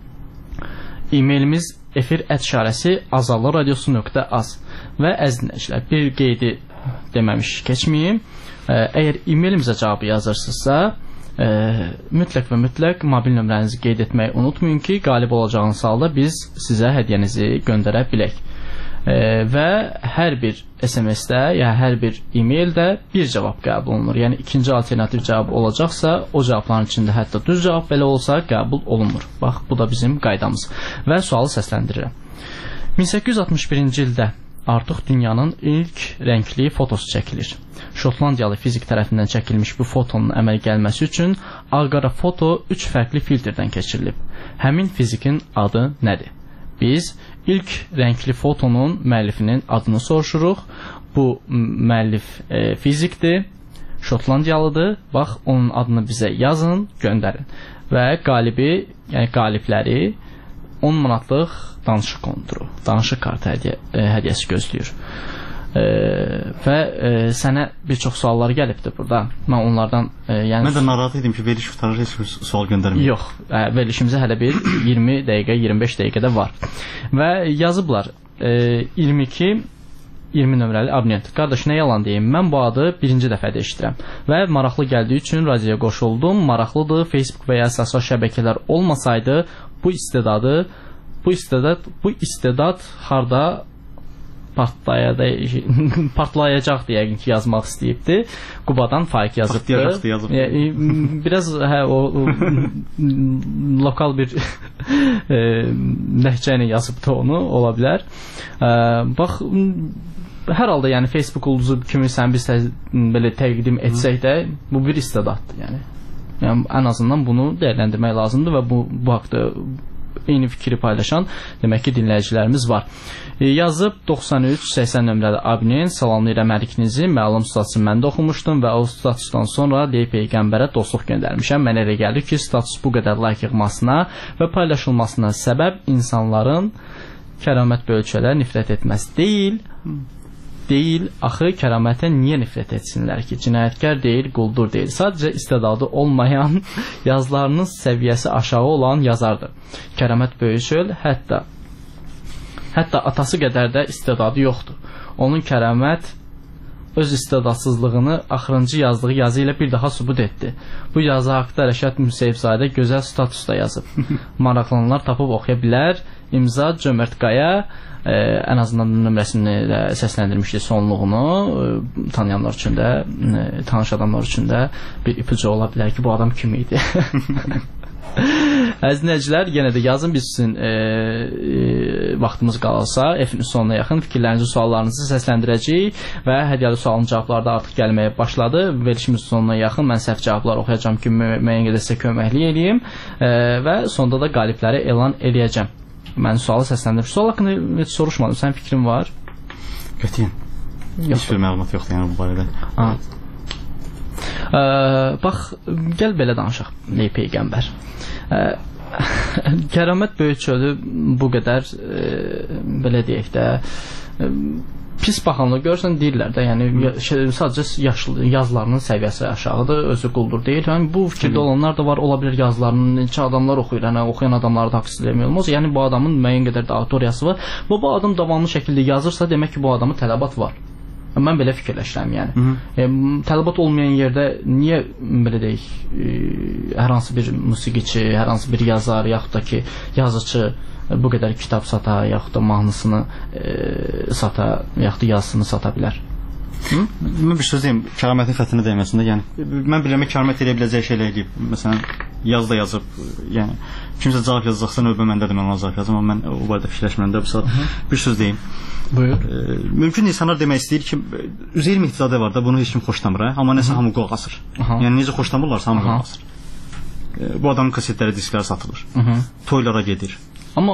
E-mailimiz efir ət işarəsi azallı radiosu nöqtə az. Və əziz dinləyicilər, bir qeydi deməmiş keçməyim. Əgər e-mailimizə cavabı yazırsınızsa, e, mütləq və mütləq mobil nömrənizi qeyd etməyi unutmayın ki, qalib olacağınız halda biz sizə hədiyyənizi göndərə bilək. E, və hər bir S M S-də, ya hər bir e-maildə bir cavab qəbul olunur. Yəni ikinci alternativ cavab olacaqsa, o cavabların içində hətta düz cavab belə olsa qəbul olunmur. Bax, bu da bizim qaydamız. Və sualı səsləndirirəm. min səkkiz yüz altmış birinci ildə artıq dünyanın ilk rəngli fotosu çəkilir. Şotlandiyalı fizik tərəfindən çəkilmiş bu fotonun əmələ gəlməsi üçün ağ-qara foto üç fərqli filtrdən keçirilib. Həmin fizikin adı nədir? Biz ilk rəngli fotonun müəllifinin adını soruşuruq. Bu müəllif e, fizikdir, Şotlandiyalıdır. Bax, onun adını bizə yazın, göndərin. Və qalibi, yəni qalibləri on manatlıq danışıq konturu, danışıq kartı hədiyyə, e, hədiyyəsi gözləyir. E, və e, sənə bir çox suallar gəlibdir burada. Mən onlardan e, yəni mən də narahat idim ki, veriliş qurtarır, heç bir sual göndərmir. Yox, e, verilişimizə hələ bir iyirmi dəqiqə, iyirmi beş dəqiqədə var. Və yazıblar e, iyirmi iki iyirmi nömrəli abonent. Qardaş, nə yalan deyim, mən bu adı birinci dəfədə eşidirəm və maraqlı gəldiyi üçün radioya qoşuldum. Maraqlıdır. Facebook və ya sosial şəbəkələr olmasaydı bu istedadı, bu istedad, bu istedad harda partlayacaq, partlayacaqdı yəqin ki, yazmaq istəyibdi. Qubadan Faiq yazıbdı. yazıb. Biraz hə o, o lokal bir e, ləhcə ilə yazıbdı onu, ola bilər. E, bax, hər halda yəni Facebook ulduzu kimi sən biz belə təqdim etsək də, bu bir istedaddır yəni. Yəni ən azından bunu dəyərləndirmək lazımdır və bu bu haqqda eyni fikri paylaşan demək ki, dinləyicilərimiz var. E, yazıb doxsan üç səksən nömrəli abunent, salamlayıram hər ikinizi. Məlum statusunu mən də oxumuşdum və o statusdan sonra Ley Peyğəmbərə dostluq göndərmişəm. Mənə elə gəlir ki, status bu qədər like yığmasına və paylaşılmasına səbəb insanların kəramət bölçələrə nifrət etməsi deyil. Deyil, axı kəramətə niyə nifrət etsinlər ki? Cinayətkar deyil, quldur deyil. Sadəcə istedadı olmayan, yazılarının səviyyəsi aşağı olan yazardır. Kəramət Böyükçöl hətta hətta atası qədər də istedadı yoxdur. Onun kəramət öz istedadsızlığını axırıncı yazdığı yazı ilə bir daha sübut etdi. Bu yazı haqda Rəşad Müseyibzadə gözəl statusda yazıb. Maraqlananlar tapıb oxuya bilər. İmza Cömert Qaya. Ee, ən azından nömrəsini də səsləndirmişdi, sonluğunu e, tanıyanlar üçün də, e, tanış adamlar üçün də bir ipucu ola bilər ki, bu adam kim idi. Əziz dinləyicilər, yenə də yazın biz üçün e, e, vaxtımız qalsa F-in sonuna yaxın fikirlərinizi, suallarınızı səsləndirəcəyik və hədiyyəli sualın cavabları da artıq gəlməyə başladı. Verilişimiz sonuna yaxın mən səhv cavablar oxuyacağım ki, müəyyən qədər sizə köməklik eləyim e, və sonda da qalibləri elan eləyəcəm. Mən sualı səsləndirdim. Sual haqqında heç soruşmadım. Sənin fikrin var? Qətiyyən. Heç bir məlumat yoxdur yəni bu barədə. Ə, bax, gəl belə danışaq. Ley Peyğəmbər. Ə, kəramət Böyükçölü bu qədər ə, belə deyək də ə, pis baxanlıq görsən deyirlər də, yəni sadəcə yaşlı yazılarının səviyyəsi aşağıdır, özü quldur deyir. Yəni bu fikirdə olanlar da var, ola bilər yazılarını neçə adamlar oxuyur, yəni oxuyan adamları da haqsız demək olmaz. Yəni bu adamın müəyyən qədər də auditoriyası var. Bu, bu adam davamlı şəkildə yazırsa, demək ki, bu adamın tələbat var. Mən belə fikirləşirəm, yəni. E, tələbat olmayan yerdə niyə belə deyək, e, hər hansı bir musiqiçi, hər hansı bir yazar, yaxud da ki, yazıcı bu qədər kitab sata, yaxud da mahnısını e, sata, yaxud da yazısını sata bilər. Hı? Mən bir söz deyim, kəramətin xəttinə dəyməsində, yəni mən bilirəm ki, kəramət eləyə biləcək şeylər edib. Məsələn, yazda yazıb, yəni kimsə cavab yazacaqsa növbə məndədir, mən ona cavab yazım, amma mən o barədə fikirləşməndə bu saat bir söz deyim. Buyur. E, mümkün insanlar demək istəyir ki, Üzeyir Mehdizadə var da, bunu heç kim xoşlamır, hə? Amma nəsə hamı qulaq asır. Yəni necə xoşlamırlarsa hamı qulaq asır. E, bu adamın kasetləri, diskləri satılır. Aha. Toylara gedir. Amma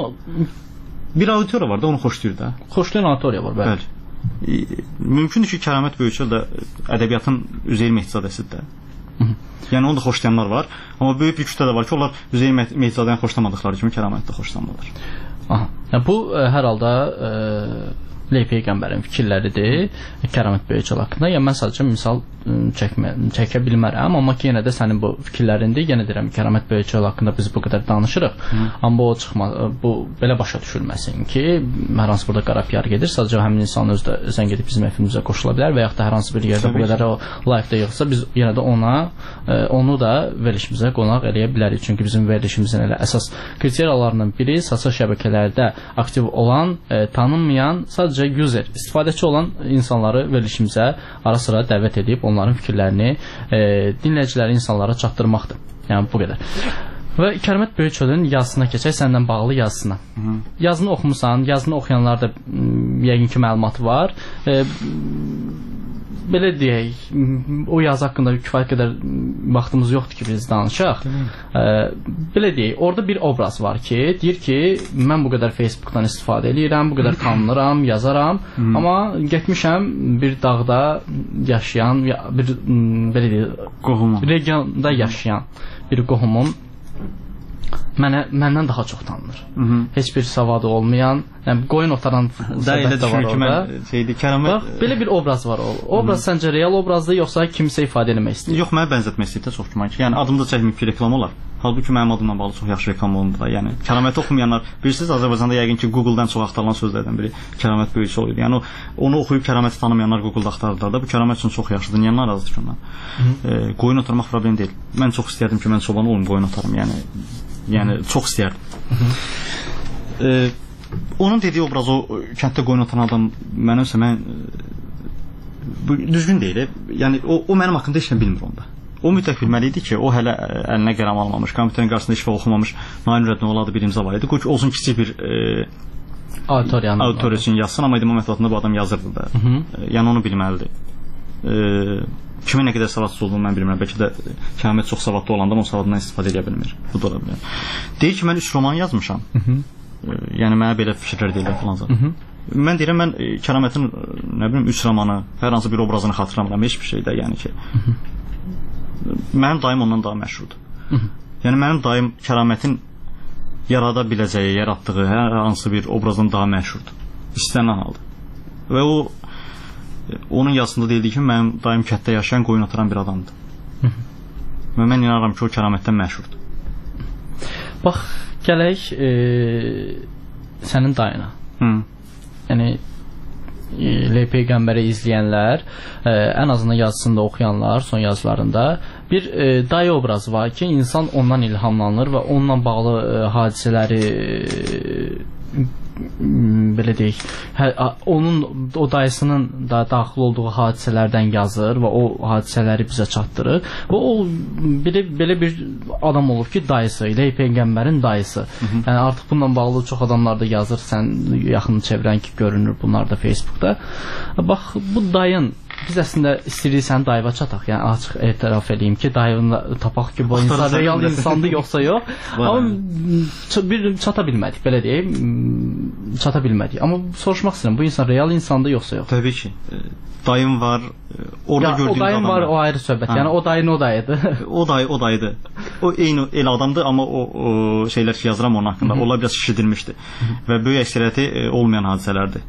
bir auditoriya var da, onu xoşlayır da. Xoşlayan auditoriya var, bəli. bəli. E, mümkündür ki, Kəramət Böyükçöl də ədəbiyyatın Üzeyir Mehdizadəsidir də. Yəni onu da xoşlayanlar var. Amma böyük bir kütlə də var ki, onlar Üzeyir Mehdizadəni xoşlamadıqları kimi Kəramətdə xoşlamırlar. Aha. Yəni, bu ə, hər halda ə, Ley Peyğəmbərin fikirləridir Kəramət Böyükçöl haqqında. Yəni mən sadəcə misal çəkmə, çəkə bilmərəm, amma ki yenə də sənin bu fikirlərindir. Yenə deyirəm Kəramət Böyükçöl haqqında biz bu qədər danışırıq. Hı. Amma o çıxma, bu belə başa düşülməsin ki, hər hansı burada qara piyar gedir. Sadəcə həmin insan özü də zəng edib bizim efimizə qoşula bilər və yaxud da hər hansı bir yerdə Tabii bu qədər o like-da yığsa biz yenə də ona ə, onu da verilişimizə qonaq eləyə bilərik. Çünki bizim verilişimizin elə əsas kriteriyalarından biri sosial şəbəkələrdə aktiv olan, ə, tanınmayan, sadəcə user, istifadəçi olan insanları verilişimizə ara sıra dəvət edib onların fikirlərini e, dinləyiciləri insanlara çatdırmaqdır. Yəni bu qədər. Və Kəramət Böyükçölün yazısına keçək, səndən bağlı yazısına. Hı -hı. Yazını oxumusan, yazını oxuyanlar da yəqin ki məlumatı var. E, belə deyək, o yazı haqqında kifayət qədər vaxtımız yoxdur ki, biz danışaq. E, belə deyək, orada bir obraz var ki, deyir ki, mən bu qədər Facebookdan istifadə edirəm, bu qədər tanınıram, yazaram, Hı -hı. amma getmişəm bir dağda yaşayan, bir belə deyək, qohumum, regionda yaşayan bir qohumum mənə məndən daha çox tanınır. Hı -hı. Heç bir savadı olmayan, yəni qoyun otaran söhbət də var orada. Şeydi, Kəramət... Bax, belə bir obraz var. O obraz Hı -hı. səncə real obrazdır, yoxsa kimsə ifadə etmək istəyir? Yox, mənə bənzətmək istəyir də çox güman ki. Yəni adımda çəkməyib ki, reklam olar. Halbuki mənim adımla bağlı çox yaxşı reklam olundu da. Yəni Kəraməti oxumayanlar, bilirsiniz Azərbaycanda yəqin ki, Google-dan çox axtarılan sözlərdən biri Kəramət Böyükçöl idi. Yəni o, onu oxuyub Kəraməti tanımayanlar Google-da axtarırlar da. Bu Kəramət üçün çox yaxşıdır. Niyə narazıdır ki ondan? E, qoyun otarmaq problem deyil. Mən çox istəyərdim ki, mən çoban olum, qoyun otarım. Yəni Yəni çox istəyərdim. e, onun dediyi obraz, o kənddə qoyun otan adam mənimsə mən bu düzgün deyil. Yəni o, o mənim haqqımda heç nə bilmir onda. O mütləq bilməli idi ki, o hələ əlinə qələm almamış, kompüterin qarşısında heç vaxt oxumamış, Nail Nurəddin oğlu bir imza var idi. Qoy ki, olsun kiçik bir e, auditoriyanın auditoriya üçün yazsın, amma idman mətbuatında bu adam yazırdı da. Hı -hı. E, yəni onu bilməlidir. E, kimin nə qədər savadsız olduğunu mən bilmirəm. Bəlkə də Kəramet çox savadlı olanda o savadından istifadə edə bilmir. Bu da ola bilər. Deyir ki, mən üç roman yazmışam. Hı -hı. E, yəni mənə belə fikirlər deyirlər falan zaten. Mən deyirəm, mən e, Kəramətin nə bilim üç romanı, hər hansı bir obrazını xatırlamıram, heç bir şeydə, yəni ki. Hı -hı. Mənim dayım ondan daha məşhurdur. Hı -hı. Yəni mənim dayım Kəramətin yarada biləcəyi, yaratdığı hər hansı bir obrazın daha məşhurdur. İstənilən halda. Və o onun yazısında deyildi ki, mənim dayım kənddə yaşayan, qoyun otaran bir adamdır. Hı -hı. Və mən inanıram ki, o Kəramətdən məşhurdur. Bax, gələk e, sənin dayına. Hı. Yəni L Peyğəmbəri izləyənlər, ə, ən azından yazısında oxuyanlar, son yazılarında bir ə, dayı obrazı var ki, insan ondan ilhamlanır və onunla bağlı ə, hadisələri ə, belə deyək, hə, onun o dayısının da daxil olduğu hadisələrdən yazır və o hadisələri bizə çatdırır. Və o belə, belə bir adam olub ki, dayısı, L Peyğəmbərin dayısı. Hı -hı. Yəni artıq bununla bağlı çox adamlar da yazır, sən yaxın çevrən ki, görünür bunlar da Facebookda. Bax, bu dayın biz əslində istəyirik sən dayıva çataq. Yəni açıq etiraf edeyim ki, dayını tapaq ki, bu insan real insandır yoxsa yox. Amma bir çata bilmədik, belə deyim. Çata bilmədik. Amma soruşmaq istəyirəm, bu insan real insandır yoxsa yox? Təbii ki. Dayım var. Orada gördüyüm adam. O dayım var, o ayrı söhbət. Yəni o dayın o dayıdır. O dayı, o dayıdır. O eyni el adamdır, amma o, o şeylər ki yazıram onun haqqında. Onlar biraz şişirdilmişdi. Və böyük əksəriyyəti olmayan hadisələrdir.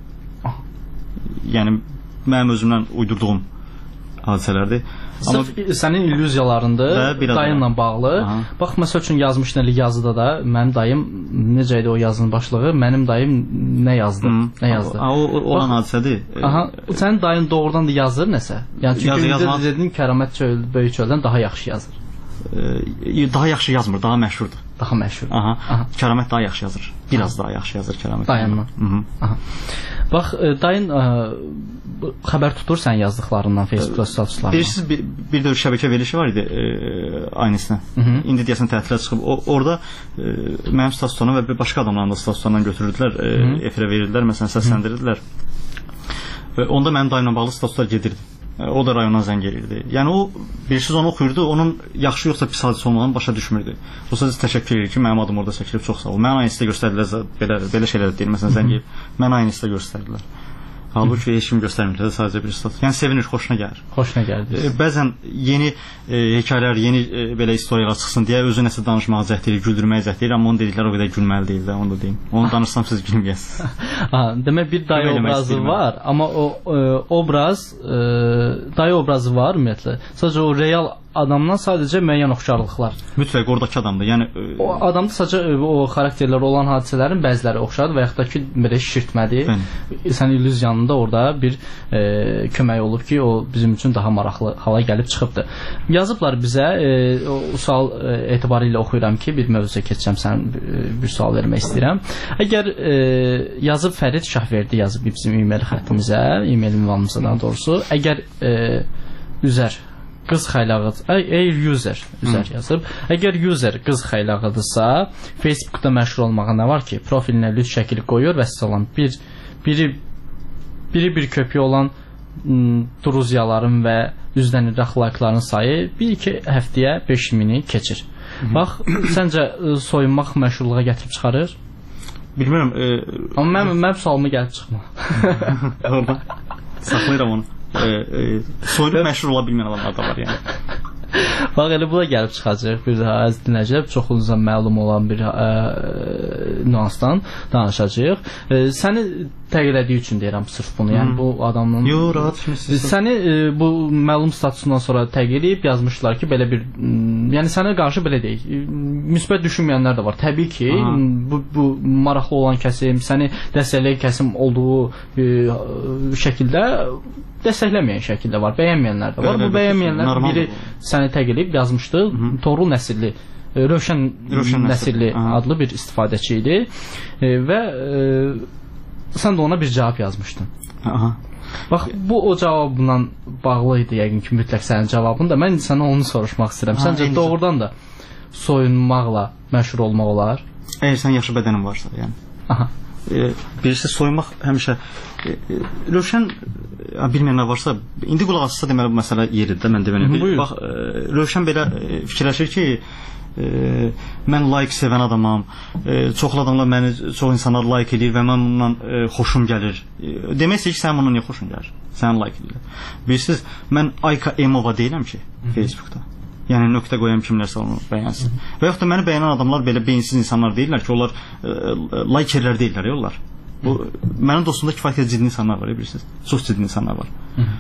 Yəni mənim özümdən uydurduğum hadisələrdir. Amma sənin illüziyalarında dayınla bağlı. Aha. Bax, məsəl üçün yazmışdın yazıda da, mənim dayım necə idi o yazının başlığı? Mənim dayım nə yazdı? Hı. Nə yazdı? O, o olan bax, hadisədir. Aha, sənin dayın doğrudan da yazır nəsə? Yəni çünki indi dedin Kəramət çöl, Böyük çöldən daha yaxşı yazır. Ee, daha yaxşı yazmır, daha məşhurdur. Daha məşhur. Aha. Aha. Kəramət daha yaxşı yazır. Biraz Aha. daha yaxşı yazır Kəramət. Dayınla. Aha. Bax, dayın ə, xəbər tutur sən yazdıqlarından Facebook statuslarından. Bilirsiniz, bir, bir də şəbəkə verilişi var idi e, aynısına. Hı -hı. İndi deyəsən tətilə çıxıb. O, orada e, mənim statuslarımdan və başqa adamların da statuslarından götürürdülər, e, efirə verirdilər, məsələn səsləndirdilər. Və onda mənim dayımla bağlı statuslar gedirdi. O da rayondan zəng edirdi. Yəni o birisiz onu oxuyurdu, onun yaxşı yoxsa pis hadisə olmağını başa düşmürdü. O sözü təşəkkür edir ki, mənim adım orada çəkilib, çox sağ ol. Mən aynı istə göstərdilər, belə belə şeylər deyir, məsələn zəng edib, mən aynı istə göstərdilər. Halbuki heç kim göstərmirlər, sadəcə bir status. Yəni sevinir, xoşuna gəlir. Xoşuna gəlir. E, bəzən yeni e, hekayələr, yeni e, belə istoriyalar çıxsın deyə özü nəsə danışmağa cəhd edir, güldürməyə cəhd edir, amma onu dediklər o qədər gülməli deyil də, onu da deyim. Onu danışsam siz gülməyəsiniz. Demək bir dayı obrazı var, amma o e, obraz, e, dayı obrazı var ümumiyyətlə. Sadəcə o real adamdan sadəcə müəyyən oxşarlıqlar. Mütləq oradakı adamdır. Yəni o adamda sadəcə o xarakterlər olan hadisələrin bəziləri oxşardır və yaxud da ki, belə şişirtmədir. Sən illüziyanında orada bir e, kömək olub ki, o bizim üçün daha maraqlı hala gəlib çıxıbdı. Yazıblar bizə, e, o sual e, etibarilə oxuyuram ki, bir mövzuya keçəcəm, sən e, bir sual vermək istəyirəm. Əgər e, yazıb Fərid Şahverdi yazıb bizim e-mail xəttimizə, e-mail ünvanımıza daha doğrusu, əgər e, üzər qız xəylağıdır. Ey user, user Hı. yazıb. Əgər user qız xəylağıdırsa, Facebookda məşhur olmağa nə var ki? Profilinə lüt şəkili qoyur və sizə olan bir biri biri bir köpüyü olan m, duruziyaların və üzdən iraq like'ların sayı bir iki həftəyə beş mini keçir. Hı. Bax, səncə soyunmaq məşhurluğa gətirib çıxarır? Bilmirəm. E... Amma mən mənim sualıma gəlib çıxma. Orada saxlayıram onu. E, e, soyunub məşhur ola bilməyən adamlar da var yəni. Bax, elə bu da gəlib çıxacaq bir daha əziz dinləyicilər, çoxunuza məlum olan bir ə, nüansdan danışacağıq. Ə, səni təqdir etdiyi üçün deyirəm sırf bunu. Yəni bu adamın Yo, rahat işmişsiniz. Səni ə, bu məlum statusundan sonra təqdir edib yazmışlar ki, belə bir yəni sənə qarşı belə deyək, müsbət düşünməyənlər də var. Təbii ki, Aha. bu bu maraqlı olan kəsim, səni dəstəkləyən kəsim olduğu ə, şəkildə dəstəkləməyən şəkildə var, bəyənməyənlər də var. Bəli, bu bəyənməyənlər biri səni təqib edib yazmışdı. Hı -hı. Torul Nəsilli Rövşən, Rövşən Nəsilli Aha. adlı bir istifadəçi idi e, və e, sən də ona bir cavab yazmışdın. Aha. Bax, bu o cavabla bağlı idi yəqin ki, mütləq sənin cavabın da. Mən sənə onu soruşmaq istəyirəm. Ha, Səncə doğrudan da soyunmaqla məşhur olmaq olar? Əgər sən yaxşı bədənin varsa, yəni. Aha. E, birisi soyunmaq həmişə e, e, Rövşən e, bilməyənlər varsa, indi qulaq asılsa deməli bu məsələ yeridir də, mən deməli. Bax, e, Rövşən belə e, fikirləşir ki, e, mən layiq sevən adamam, e, çoxlu adamlar məni, çox insanlar layiq edir və mən bundan e, xoşum gəlir. E, demək istəyir ki, sən bundan niyə xoşun gəlir? Sən layiq edirlər. Bilirsiniz, mən Ayka Emova deyiləm ki, Facebookda. Yəni nöqtə qoyam kimlərsə onu bəyənsin. Və yaxud da məni bəyənən adamlar belə beyinsiz insanlar deyirlər ki, onlar e, laykerlər deyirlər, onlar. Bu mənim dostumda kifayət qədər ciddi insanlar var, bilirsiniz. Çox ciddi insanlar var.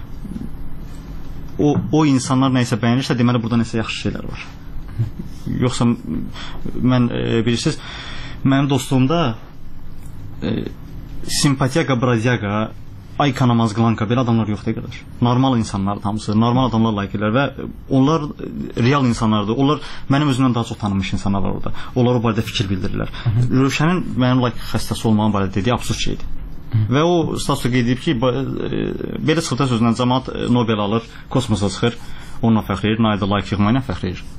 O o insanlar nəsə bəyənirsə, deməli burada nəsə yaxşı şeylər var. Yoxsa mən e, bilirsiniz, mənim dostluğumda e, simpatiyaga, brazyaga, Ayka namaz qılanka belə adamlar yoxdur qədər. Normal insanlar hamısı, normal adamlar layiqlər və onlar real insanlardır. Onlar mənim özümdən daha çox tanınmış insanlar var orada. Onlar o barədə fikir bildirirlər. Rövşənin mənim layiq xəstəsi olmağım barədə dediyi absurd şeydir. Və o statusda qeyd edib ki, belə çıxda sözündən cəmaət Nobel alır, kosmosa çıxır, onunla fəxr edir, Nayda layiq yığmayla fəxr edir.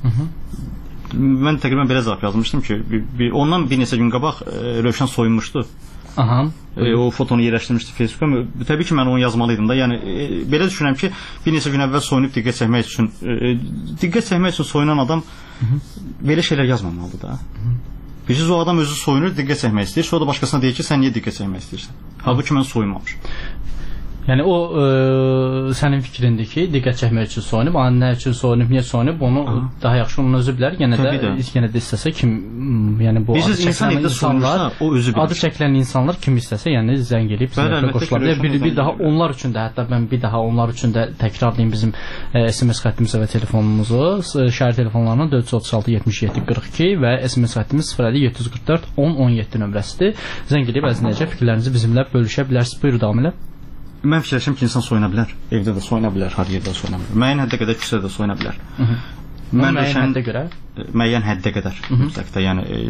Mən təqribən belə cavab yazmışdım ki, bir, bir, ondan bir neçə gün qabaq Rövşən soyunmuşdu. Aha. E, o fotonu yerləşdirmişdi Facebook'a. Təbii ki, mən onu yazmalıydım da. Yəni e, belə düşünürəm ki, bir neçə gün əvvəl soyunub diqqət çəkmək üçün, e, diqqət çəkmək üçün soyunan adam Hı -hı. belə şeylər yazmamalıdır da. Bilirsiniz, o adam özü soyunur, diqqət çəkmək istəyir. Sonra da başqasına deyir ki, sən niyə diqqət çəkmək istəyirsən? Halbuki mən soyunmamışam. Yəni o e, sənin fikrindir ki, diqqət çəkmək üçün soyunub, amma nə üçün soyunub, niyə soyunub, onu Aha. daha yaxşı onun özü bilər. Yenə də, də. yenə də istəsə kim, yəni bu Bilirsiniz, adı çəkilən insan insanlar, o özü bilir. Adı çəkilən insanlar kim istəsə, yəni zəng edib sizə qoşular. Bir, bir daha onlar üçün də, hətta mən bir daha onlar üçün də təkrarlayım bizim e, S M S xəttimizi və telefonumuzu. Şəhər telefonlarından dörd yüz otuz altı yetmiş yeddi qırx iki və S M S xəttimiz sıfır əlli yeddi yüz qırx dörd on on yeddi nömrəsidir. Zəng edib əzinəcə fikirlərinizi bizimlə bölüşə bilərsiniz. Buyur davam elə. Mən fikirləşirəm ki, insan soyuna bilər. Evdə də soyuna bilər, hər yerdə soyuna bilər. Müəyyən həddə qədər küçədə də soyuna bilər. Hı -hı. Mən müəyyən həddə görə? Müəyyən həddə qədər. Mütləq də, yəni e,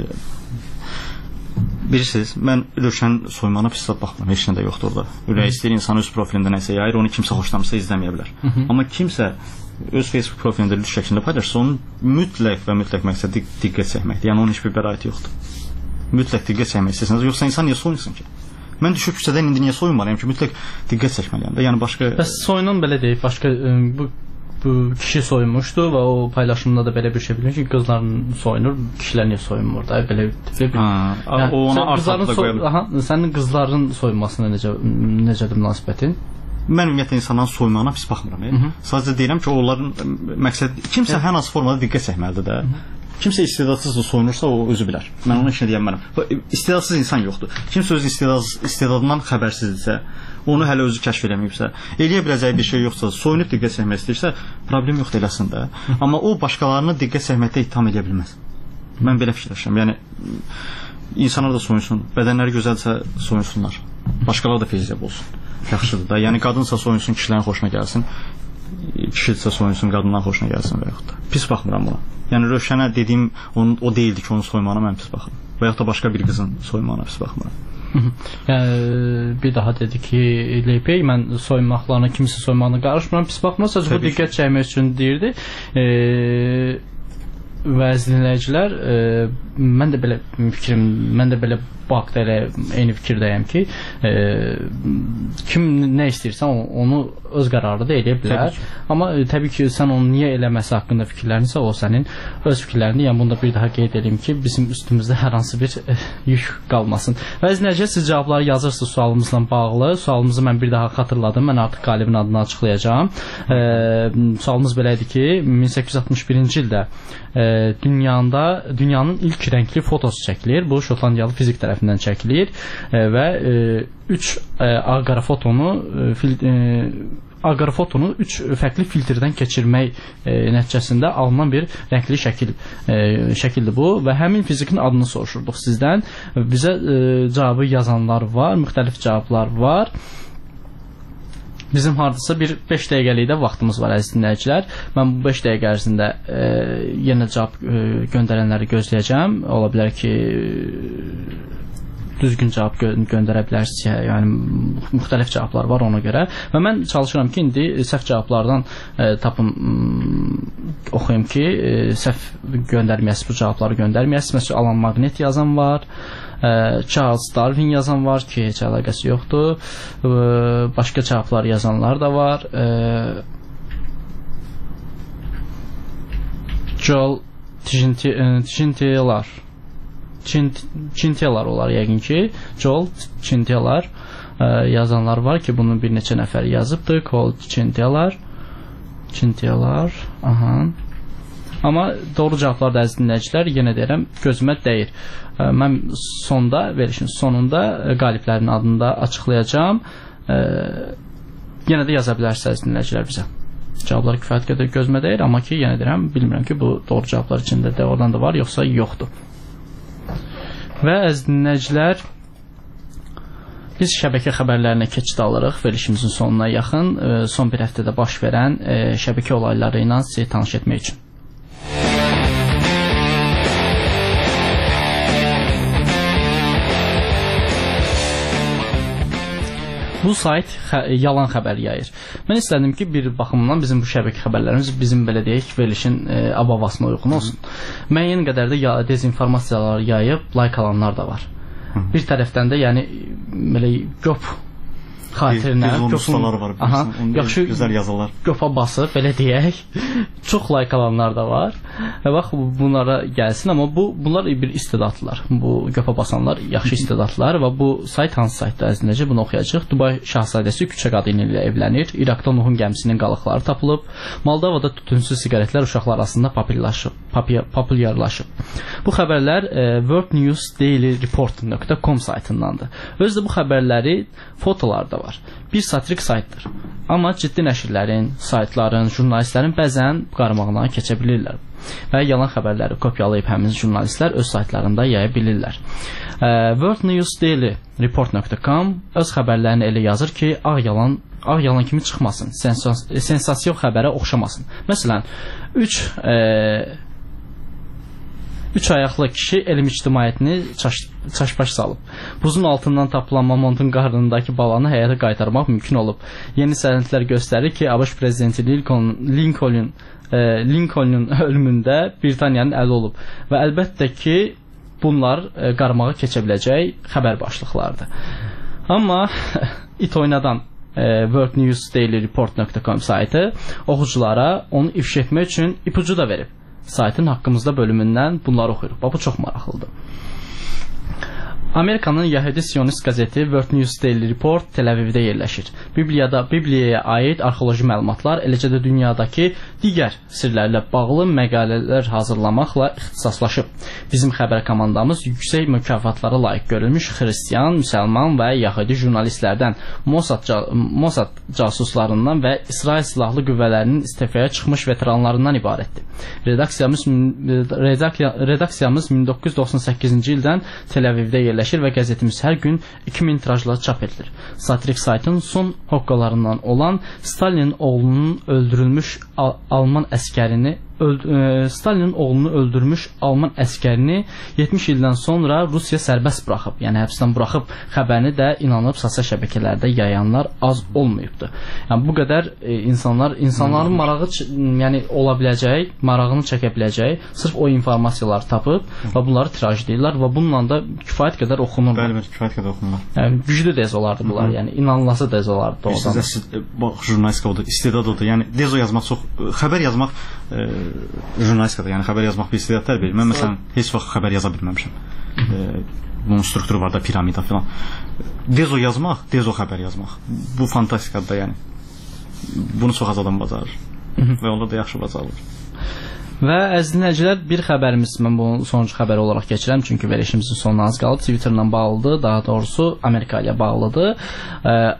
bilirsiniz, mən Rövşən soymağına pis baxmıram. Heç nə də yoxdur orada. Ürək istəyir insan öz profilində nəsə yayır, onu kimsə xoşlamırsa izləməyə bilər. Hı -hı. Amma kimsə öz Facebook profilində lüt şəklində paylaşsa, onun mütləq və mütləq məqsədi diqqət çəkməkdir. Yəni onun heç bir bəraəti yoxdur. Mütləq diqqət çəkmək istəyirsiniz. Yoxsa insan niyə soyunsun ki? Mən düşüb küçədən indi niyə soyunmalıyam ki, mütləq diqqət çəkməliyəm də. Yəni başqa Bəs soyunan belə deyil, başqa bu bu kişi soyunmuşdu və o paylaşımda da belə bir şey bilir ki, qızların soyunur, kişilər niyə soyunmur da, belə bir ha, yəni, o ona artıqda qoya bilər. Aha, sənin qızların soyunmasına necə necədir münasibətin? Mən ümumiyyətlə insanların soyunmağına pis baxmıram. E? Sadəcə deyirəm ki, onların məqsədi kimsə hər hansı formada diqqət çəkməlidir də. Hı -hı. Kimsə istedadsız soyunursa o özü bilər. Mən onun işini deyəm mənəm. İstedadsız insan yoxdur. Kimsə öz istedad, istedadından xəbərsizdirsə, onu hələ özü kəşf eləməyibsə, eləyə biləcəyi bir şey yoxsa, soyunub diqqət çəkmək istəyirsə, problem yoxdur eləsin də. Amma o başqalarını diqqət çəkməkdə ittiham edə bilməz. Mən belə fikirləşirəm. Yəni insanlar da soyunsun, bədənləri gözəlsə soyunsunlar. Başqaları da fizikə olsun. Yaxşıdır da. Yəni qadınsa soyunsun, kişilərin xoşuna gəlsin. Kişisə soyunsun, qadından xoşuna gəlsin və yaxud da. Pis baxmıram buna. Yəni Rövşənə dediyim onun, o deyildi ki, onun soymağına mən pis baxıram. Və yaxud da başqa bir qızın soymağına pis baxmıram. Yəni bir daha dedi ki, Leypey, mən soymaqlarına, kimsə soymağına qarışmıram, pis baxmıram. Sadəcə bu diqqət çəkmək üçün deyirdi. Eee və dinləyicilər, e, mən də belə fikrim, mən də belə bu haqda elə eyni fikirdəyəm ki, e, kim nə istəyirsə onu öz qərarında eləyə bilər. Təbii Amma e, təbii ki, sən onu niyə eləməsi haqqında fikirlərinsə, o sənin öz fikirlərini, yəni bunu da bir daha qeyd edeyim ki, bizim üstümüzdə hər hansı bir e, yük qalmasın. Və dinləyicilər, siz cavabları yazırsınız sualımızla bağlı. Sualımızı mən bir daha xatırladım. Mən artıq qalibin adını açıqlayacağam. E, sualımız belə idi ki, min səkkiz yüz altmış birinci ildə e, dünyada dünyanın ilk rəngli fotosu çəkilir. Bu Şotlandiyalı fizik tərəfindən çəkilir e, və üç e, ağ-qara fotonu e, fil, e, ağ-qara fotonu üç fərqli filtrdən keçirmək e, nəticəsində alınan bir rəngli şəkil e, şəkildir bu və həmin fizikin adını soruşurduq sizdən. Bizə e, cavabı yazanlar var, müxtəlif cavablar var. bizim hardasa bir beş dəqiqəlik də vaxtımız var əziz dinləyicilər. Mən bu beş dəqiqə ərzində e, yenə cavab e, göndərənləri gözləyəcəm. Ola bilər ki düzgün cavab gö göndərə bilərsə, yəni müxtəlif cavablar var ona görə. Və mən çalışıram ki, indi səhv cavablardan e, tapım oxuyum ki, e, səhv göndərməyəsiz bu cavabları göndərməyəsiz. Məsələn, Alan Magnet yazan var. Charles Darwin yazan var ki, heç əlaqəsi yoxdur. Başqa cavablar yazanlar da var. Joel Chintelar Chintelar olar yəqin ki. Joel Chintelar yazanlar var ki, bunun bir neçə nəfər yazıbdır. Joel Chintelar Chintelar aha. Amma doğru cavablar da əziz dinləyicilər, yenə deyirəm, gözümə dəyir. Mən sonda, verilişin sonunda qaliblərin adını da açıqlayacağam. Yenə də yaza bilərsiniz dinləyicilər bizə. Cavablar kifayət qədər gözümə dəyir, amma ki, yenə deyirəm, bilmirəm ki, bu doğru cavablar içində də oradan da var, yoxsa yoxdur. Və əziz dinləyicilər, biz şəbəkə xəbərlərinə keçid alırıq verilişimizin sonuna yaxın. Son bir həftədə baş verən şəbəkə olayları ilə sizi tanış etmək üçün. Bu sayt xə yalan xəbər yayır. Mən istədim ki, bir baxımdan bizim bu şəbəkə xəbərlərimiz bizim belə deyək, verilişin e, abavasına uyğun olsun. Müəyyən qədər də ya dezinformasiyalar yayıb, like alanlar da var. Hı. Bir tərəfdən də yəni belə göp xatirinə, göpünlər var. Aha, yaxşı gözəl yazılar. Göpa basıb, belə deyək, çox like alanlar da var. Və bax bunlara gəlsin, amma bu bunlar bir istedadlılar. Bu göpa basanlar yaxşı istedadlılar və bu sayt hansı saytdır əzizləcə bunu oxuyacağıq. Dubay şahzadəsi küçə qadını ilə evlənir. İraqda Nuhun gəmisinin qalıqları tapılıb. Moldovada tütünsüz siqaretlər uşaqlar arasında populyarlaşıb. populyarlaşıb. Bu xəbərlər e, world news daily report nöqtə com saytındandır. Özdə bu xəbərləri fotolar da var. Bir satirik saytdır. Amma ciddi nəşrlərin, saytların, jurnalistlərin bəzən qarmağına keçə bilirlər. Və yalan xəbərləri kopyalayıb həmin jurnalistlər öz saytlarında yaya bilirlər. E, world news daily report nöqtə com öz xəbərlərini elə yazır ki, ağ yalan ağ yalan kimi çıxmasın, sensas sensasiyon xəbərə oxşamasın. Məsələn, üç e, Üç ayaqlı kişi elm ictimaiyyətini çaş, çaşbaş salıb. Buzun altından tapılan mamontun qarnındakı balanı həyata qaytarmaq mümkün olub. Yeni sənədlər göstərir ki, ABŞ prezidenti Lincoln, Lincoln, e, Lincolnun ölümündə Britaniyanın əli olub. Və əlbəttə ki, bunlar e, qarmağa keçə biləcək xəbər başlıqlardır. Amma it oynadan e, world news daily report nöqtə com saytı oxuculara onu ifşa etmək üçün ipucu da verib. Saytın haqqımızda bölümündən bunları oxuyuruq. Bu çox maraqlıdır. Amerikanın Yahudi Siyonist qəzeti World News Daily Report Tel Avivdə yerləşir. Bibliyada Bibliyaya aid arxeoloji məlumatlar, eləcə də dünyadakı digər sirlərlə bağlı məqalələr hazırlamaqla ixtisaslaşıb. Bizim xəbər komandamız yüksək mükafatlara layiq görülmüş xristian, müsəlman və Yahudi jurnalistlərdən, Mossad, Mossad casuslarından və İsrail silahlı qüvvələrinin istifaya çıxmış veteranlarından ibarətdir. Redaksiyamız, redaksiyamız min doqquz yüz doxsan səkkizinci ildən Tel Avivdə yerləşir və qəzetimiz hər gün iki min tirajla çap edilir. Satirik saytın son hoqqalarından olan Stalinin oğlunun öldürülmüş Al Alman əskərini Stalinin oğlunu öldürmüş Alman əskərini yetmiş ildən sonra Rusiya sərbəst buraxıb, yəni həbsdən buraxıb xəbərini də inanıb sosial şəbəkələrdə yayanlar az olmayıbdır. Yəni bu qədər e, insanlar insanların marağı yəni ola biləcək, marağını çəkə biləcək, sırf o informasiyaları tapıb və bunları tiraj edirlər və bununla da kifayət qədər oxunur. Bəli, bəli, kifayət qədər oxunurlar. Yəni güclü tez olardı bunlar, Hı -hı. yəni inanılası tez olardı doğrudan. Sizə bax jurnalistika odur, istedad odur. Yəni dezo yazmaq çox xəbər yazmaq e, jurnalistikada, yəni xəbər yazmaq bir istedad tələb edir. Mən məsələn heç vaxt xəbər yaza bilməmişəm. E, bunun strukturu var da, piramida filan. Dezo yazmaq, dezo xəbər yazmaq. Bu fantastikadır da, yəni. Bunu çox az adam bacarır. Hı -hı. Və onlar da yaxşı bacarır. Və əziz dinləyicilər, bir xəbərimiz, mən bunu sonuncu xəbər olaraq keçirəm, çünki verilişimizin sonuna az qalıb. Twitter'la bağlıdır, daha doğrusu Amerika ilə bağlıdır. E,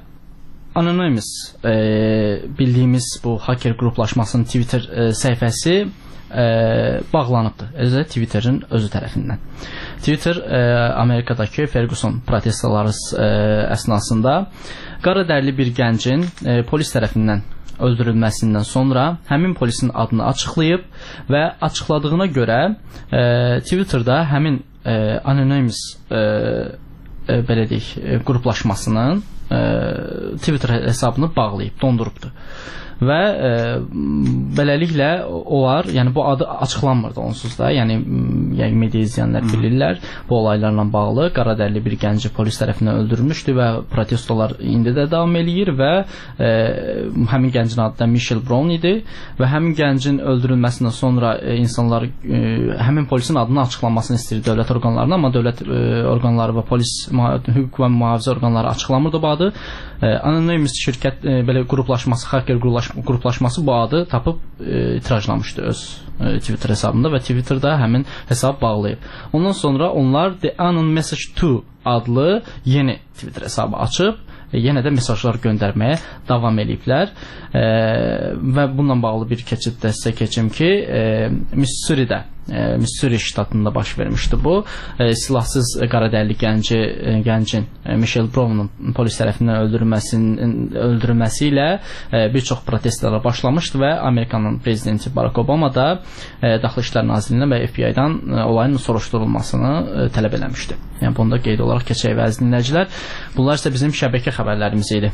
Anonymous e, bildiyimiz bu hacker qruplaşmasının Twitter e, səhifəsi e, bağlanıbdır. Özü Twitterin özü tərəfindən. Twitter e, Amerikadakı Ferguson protestoları e, əsnasında qara dərili bir gəncin e, polis tərəfindən öldürülməsindən sonra həmin polisin adını açıqlayıb və açıqladığına görə e, Twitterda həmin e, Anonymous e, e, belə deyək, e, qruplaşmasının e, Twitter hesabını bağlayıb, dondurubdur. Və e, beləliklə onlar, yəni bu adı açıqlanmırdı onsuz da, yəni, yəni media izləyənlər bilirlər bu olaylarla bağlı. Qara dərili bir gənci polis tərəfindən öldürülmüşdü və protestolar indi də davam eləyir və e, həmin gəncin adı da Michelle Brown idi və həmin gəncin öldürülməsindən sonra e, insanlar e, həmin polisin adını açıqlanmasını istəyir dövlət orqanlarına, amma dövlət e, orqanları və polis hüquq və mühafizə orqanları açıqlamırdı bu adı. E, Anonymous şirkət e, belə qruplaşması, hacker qruplaşması qruplaşması bu adı tapıb e, tirajlamışdı öz e, Twitter hesabında və Twitterda həmin hesab bağlayıb. Ondan sonra onlar The Anon Message two adlı yeni Twitter hesabı açıb e, yenə də mesajlar göndərməyə davam ediblər. E, və bununla bağlı bir keçid də sizə keçim ki, e, Missouri'də E, Missouri ştatında baş vermişdi bu. E, silahsız qara dərili gənci, e, gəncin e, Michelle Brown'un polis tərəfindən öldürülməsinin öldürülməsi ilə e, bir çox protestlər başlamışdı və Amerikanın prezidenti Barack Obama da e, Daxili İşlər Nazirliyindən və F B I-dan e, olayın soruşturulmasını e, tələb eləmişdi. Yəni bunu da qeyd olaraq keçək və əziz dinləyicilər, bunlar isə bizim şəbəkə xəbərlərimiz idi.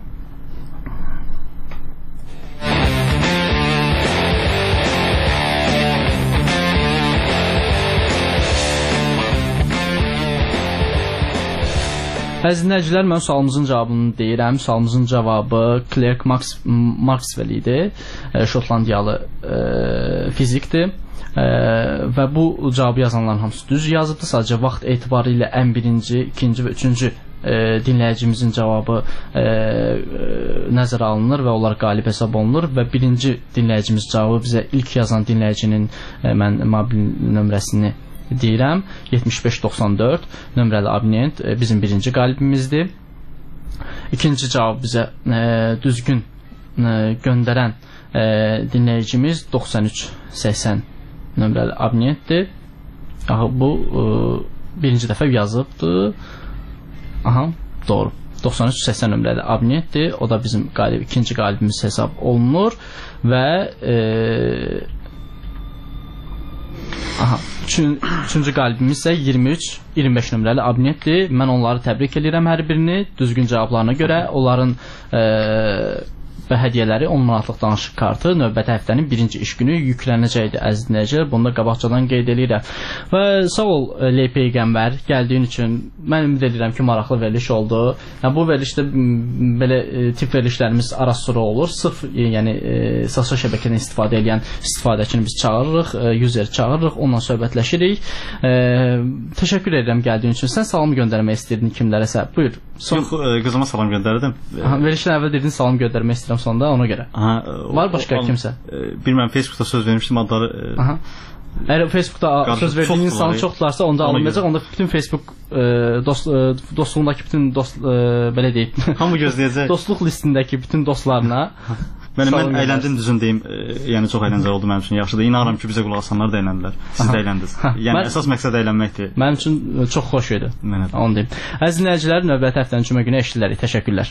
Əziz dinləyicilər, mən sualımızın cavabını deyirəm. Sualımızın cavabı Clerk Maxwell idi. E, Şotlandiyalı e, fizikdir. E, və bu cavabı yazanların hamısı düz yazıbdır. Sadəcə vaxt etibarı ilə ən birinci, ikinci və üçüncü e, dinləyicimizin cavabı e, e, nəzərə alınır və onlar qalib hesab olunur və birinci dinləyicimiz cavabı bizə ilk yazan dinləyicinin e, mən mobil nömrəsini deyirəm, yetmiş beş doxsan dörd nömrəli abonent e, bizim birinci qalibimizdir. İkinci cavab bizə e, düzgün e, göndərən e, dinləyicimiz doxsan üç səksən nömrəli abonentdir. Aha, bu e, birinci dəfə yazıbdır. Aha, doğru. doxsan üç səksən nömrəli abonentdir. O da bizim qalib, ikinci qalibimiz hesab olunur və e, aha, üçün, üçüncü qalibimiz isə iyirmi üç iyirmi beş nömrəli abonentdir. Mən onları təbrik edirəm hər birini düzgün cavablarına görə. Onların e, və hədiyyələri on manatlıq danışıq kartı növbəti həftənin birinci iş günü yüklənəcəkdir əziz dinləyicilər. Bunu da qabaqcadan qeyd edirəm. Və sağ ol L Peyğəmbər, gəldiyin üçün mən ümid edirəm ki, maraqlı veriliş oldu. Yəni, bu verilişdə belə e, tip verilişlərimiz arasıra olur. Sırf e, yəni e, sosial şəbəkədən istifadə edən istifadəçini biz çağırırıq, e, user çağırırıq, onunla söhbətləşirik. E, təşəkkür edirəm gəldiyin üçün. Sən salam göndərmək istəyirdin kimlərəsə? Buyur. Son... Yox, e, qızıma salam göndərdim. Aha, verilişdən əvvəl dedin salam göndərmək istəyirəm sonda ona görə. Aha, var başqa o, kimsə? E, bilmirəm, Facebookda söz vermişdim adları. E, Aha. Əgər Facebookda söz verdiyin insan çoxdursa, onda alınmayacaq. Onda bütün Facebook e, dost, e, dostluğundakı bütün dost e, belə deyib. Hamı gözləyəcək. Dostluq listindəki bütün dostlarına. Mən mən əyləndim düzün deyim. E, yəni çox əyləncəli oldu mənim üçün. Yaxşıdır. İnanıram ki, bizə qulaq asanlar da əyləndilər. Siz də əyləndiniz. Yəni mən, əsas məqsəd əylənməkdir. Mənim üçün çox xoş idi. Mənə də. Onu deyim. Əziz dinləyicilər, növbəti həftənin cümə günü eşidilərik. Təşəkkürlər.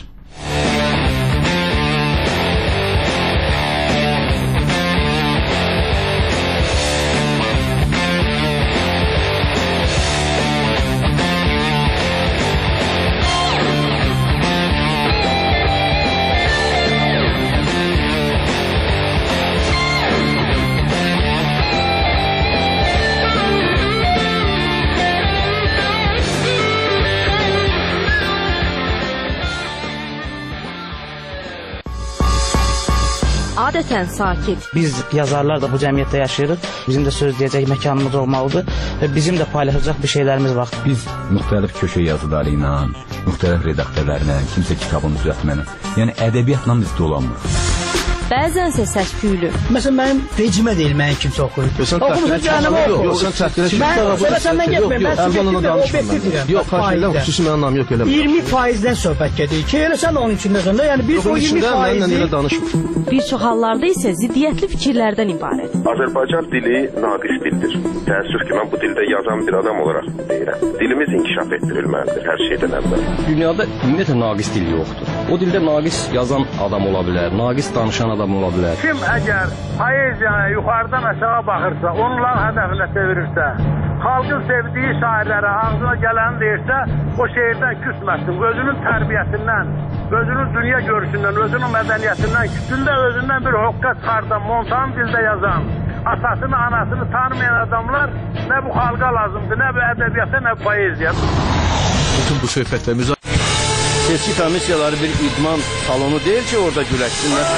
Adətən sakit. Biz yazarlar da bu cəmiyyətdə yaşayırıq. Bizim də söz deyəcək məkanımız olmalıdır və bizim də paylaşacaq bir şeylərimiz var. Biz müxtəlif köşə yazıları ilə, müxtəlif redaktörlərlə, kimsə kitabını düzəltməni, yəni ədəbiyyatla biz dolanmırıq. bəzənsə səs-küylü. Məsələn, mənim vecimə deyil, mənim kimsə oxuyur. Oxumusa cəhənnəmə oxuyur. Yox, sən təhqirə kimi. Mən sonra səndən getməyim, mən subjektiv, obyektiv deyirəm. Yox, xahiş edirəm, xüsusi mənim anlam yox, eləmə. iyirmi faizdən söhbət gedir ki, elə sən də onun içindəsən də, yəni bir o iyirmi faizi... Bir çox hallarda isə ziddiyyətli fikirlərdən ibarət. Azərbaycan dili naqis dildir. Təəssüf ki, mən bu dildə yazan bir adam olaraq deyirəm. Dilimiz inkişaf etdirilməlidir hər şeydən əvvəl. Dünyada ümumiyyətlə naqis dil yoxdur. O dildə naqis yazan adam ola bilər, naqis danışan adam ola bilər. Kim əgər poeziyaya yuxarıdan aşağı baxırsa, onların hədəfinə çevirirsə, xalqın sevdiyi şairlərə ağzına gələni deyirsə, o şeirdən küsməsin. Özünün tərbiyəsindən, özünün dünya görüşündən, özünün mədəniyyətindən küsün də özündən bir hoqqa çıxardan, montan dildə yazan, atasını, anasını tanımayan adamlar nə bu xalqa lazımdır, nə bu ədəbiyyata, nə bu poeziya. Bütün bu söhbətlərimiz seçki komissiyaları bir idman salonu deyil ki, orada güləşsinlər.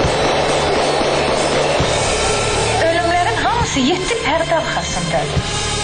Ölümlərin hamısı yeddi pərdə arxasındadır.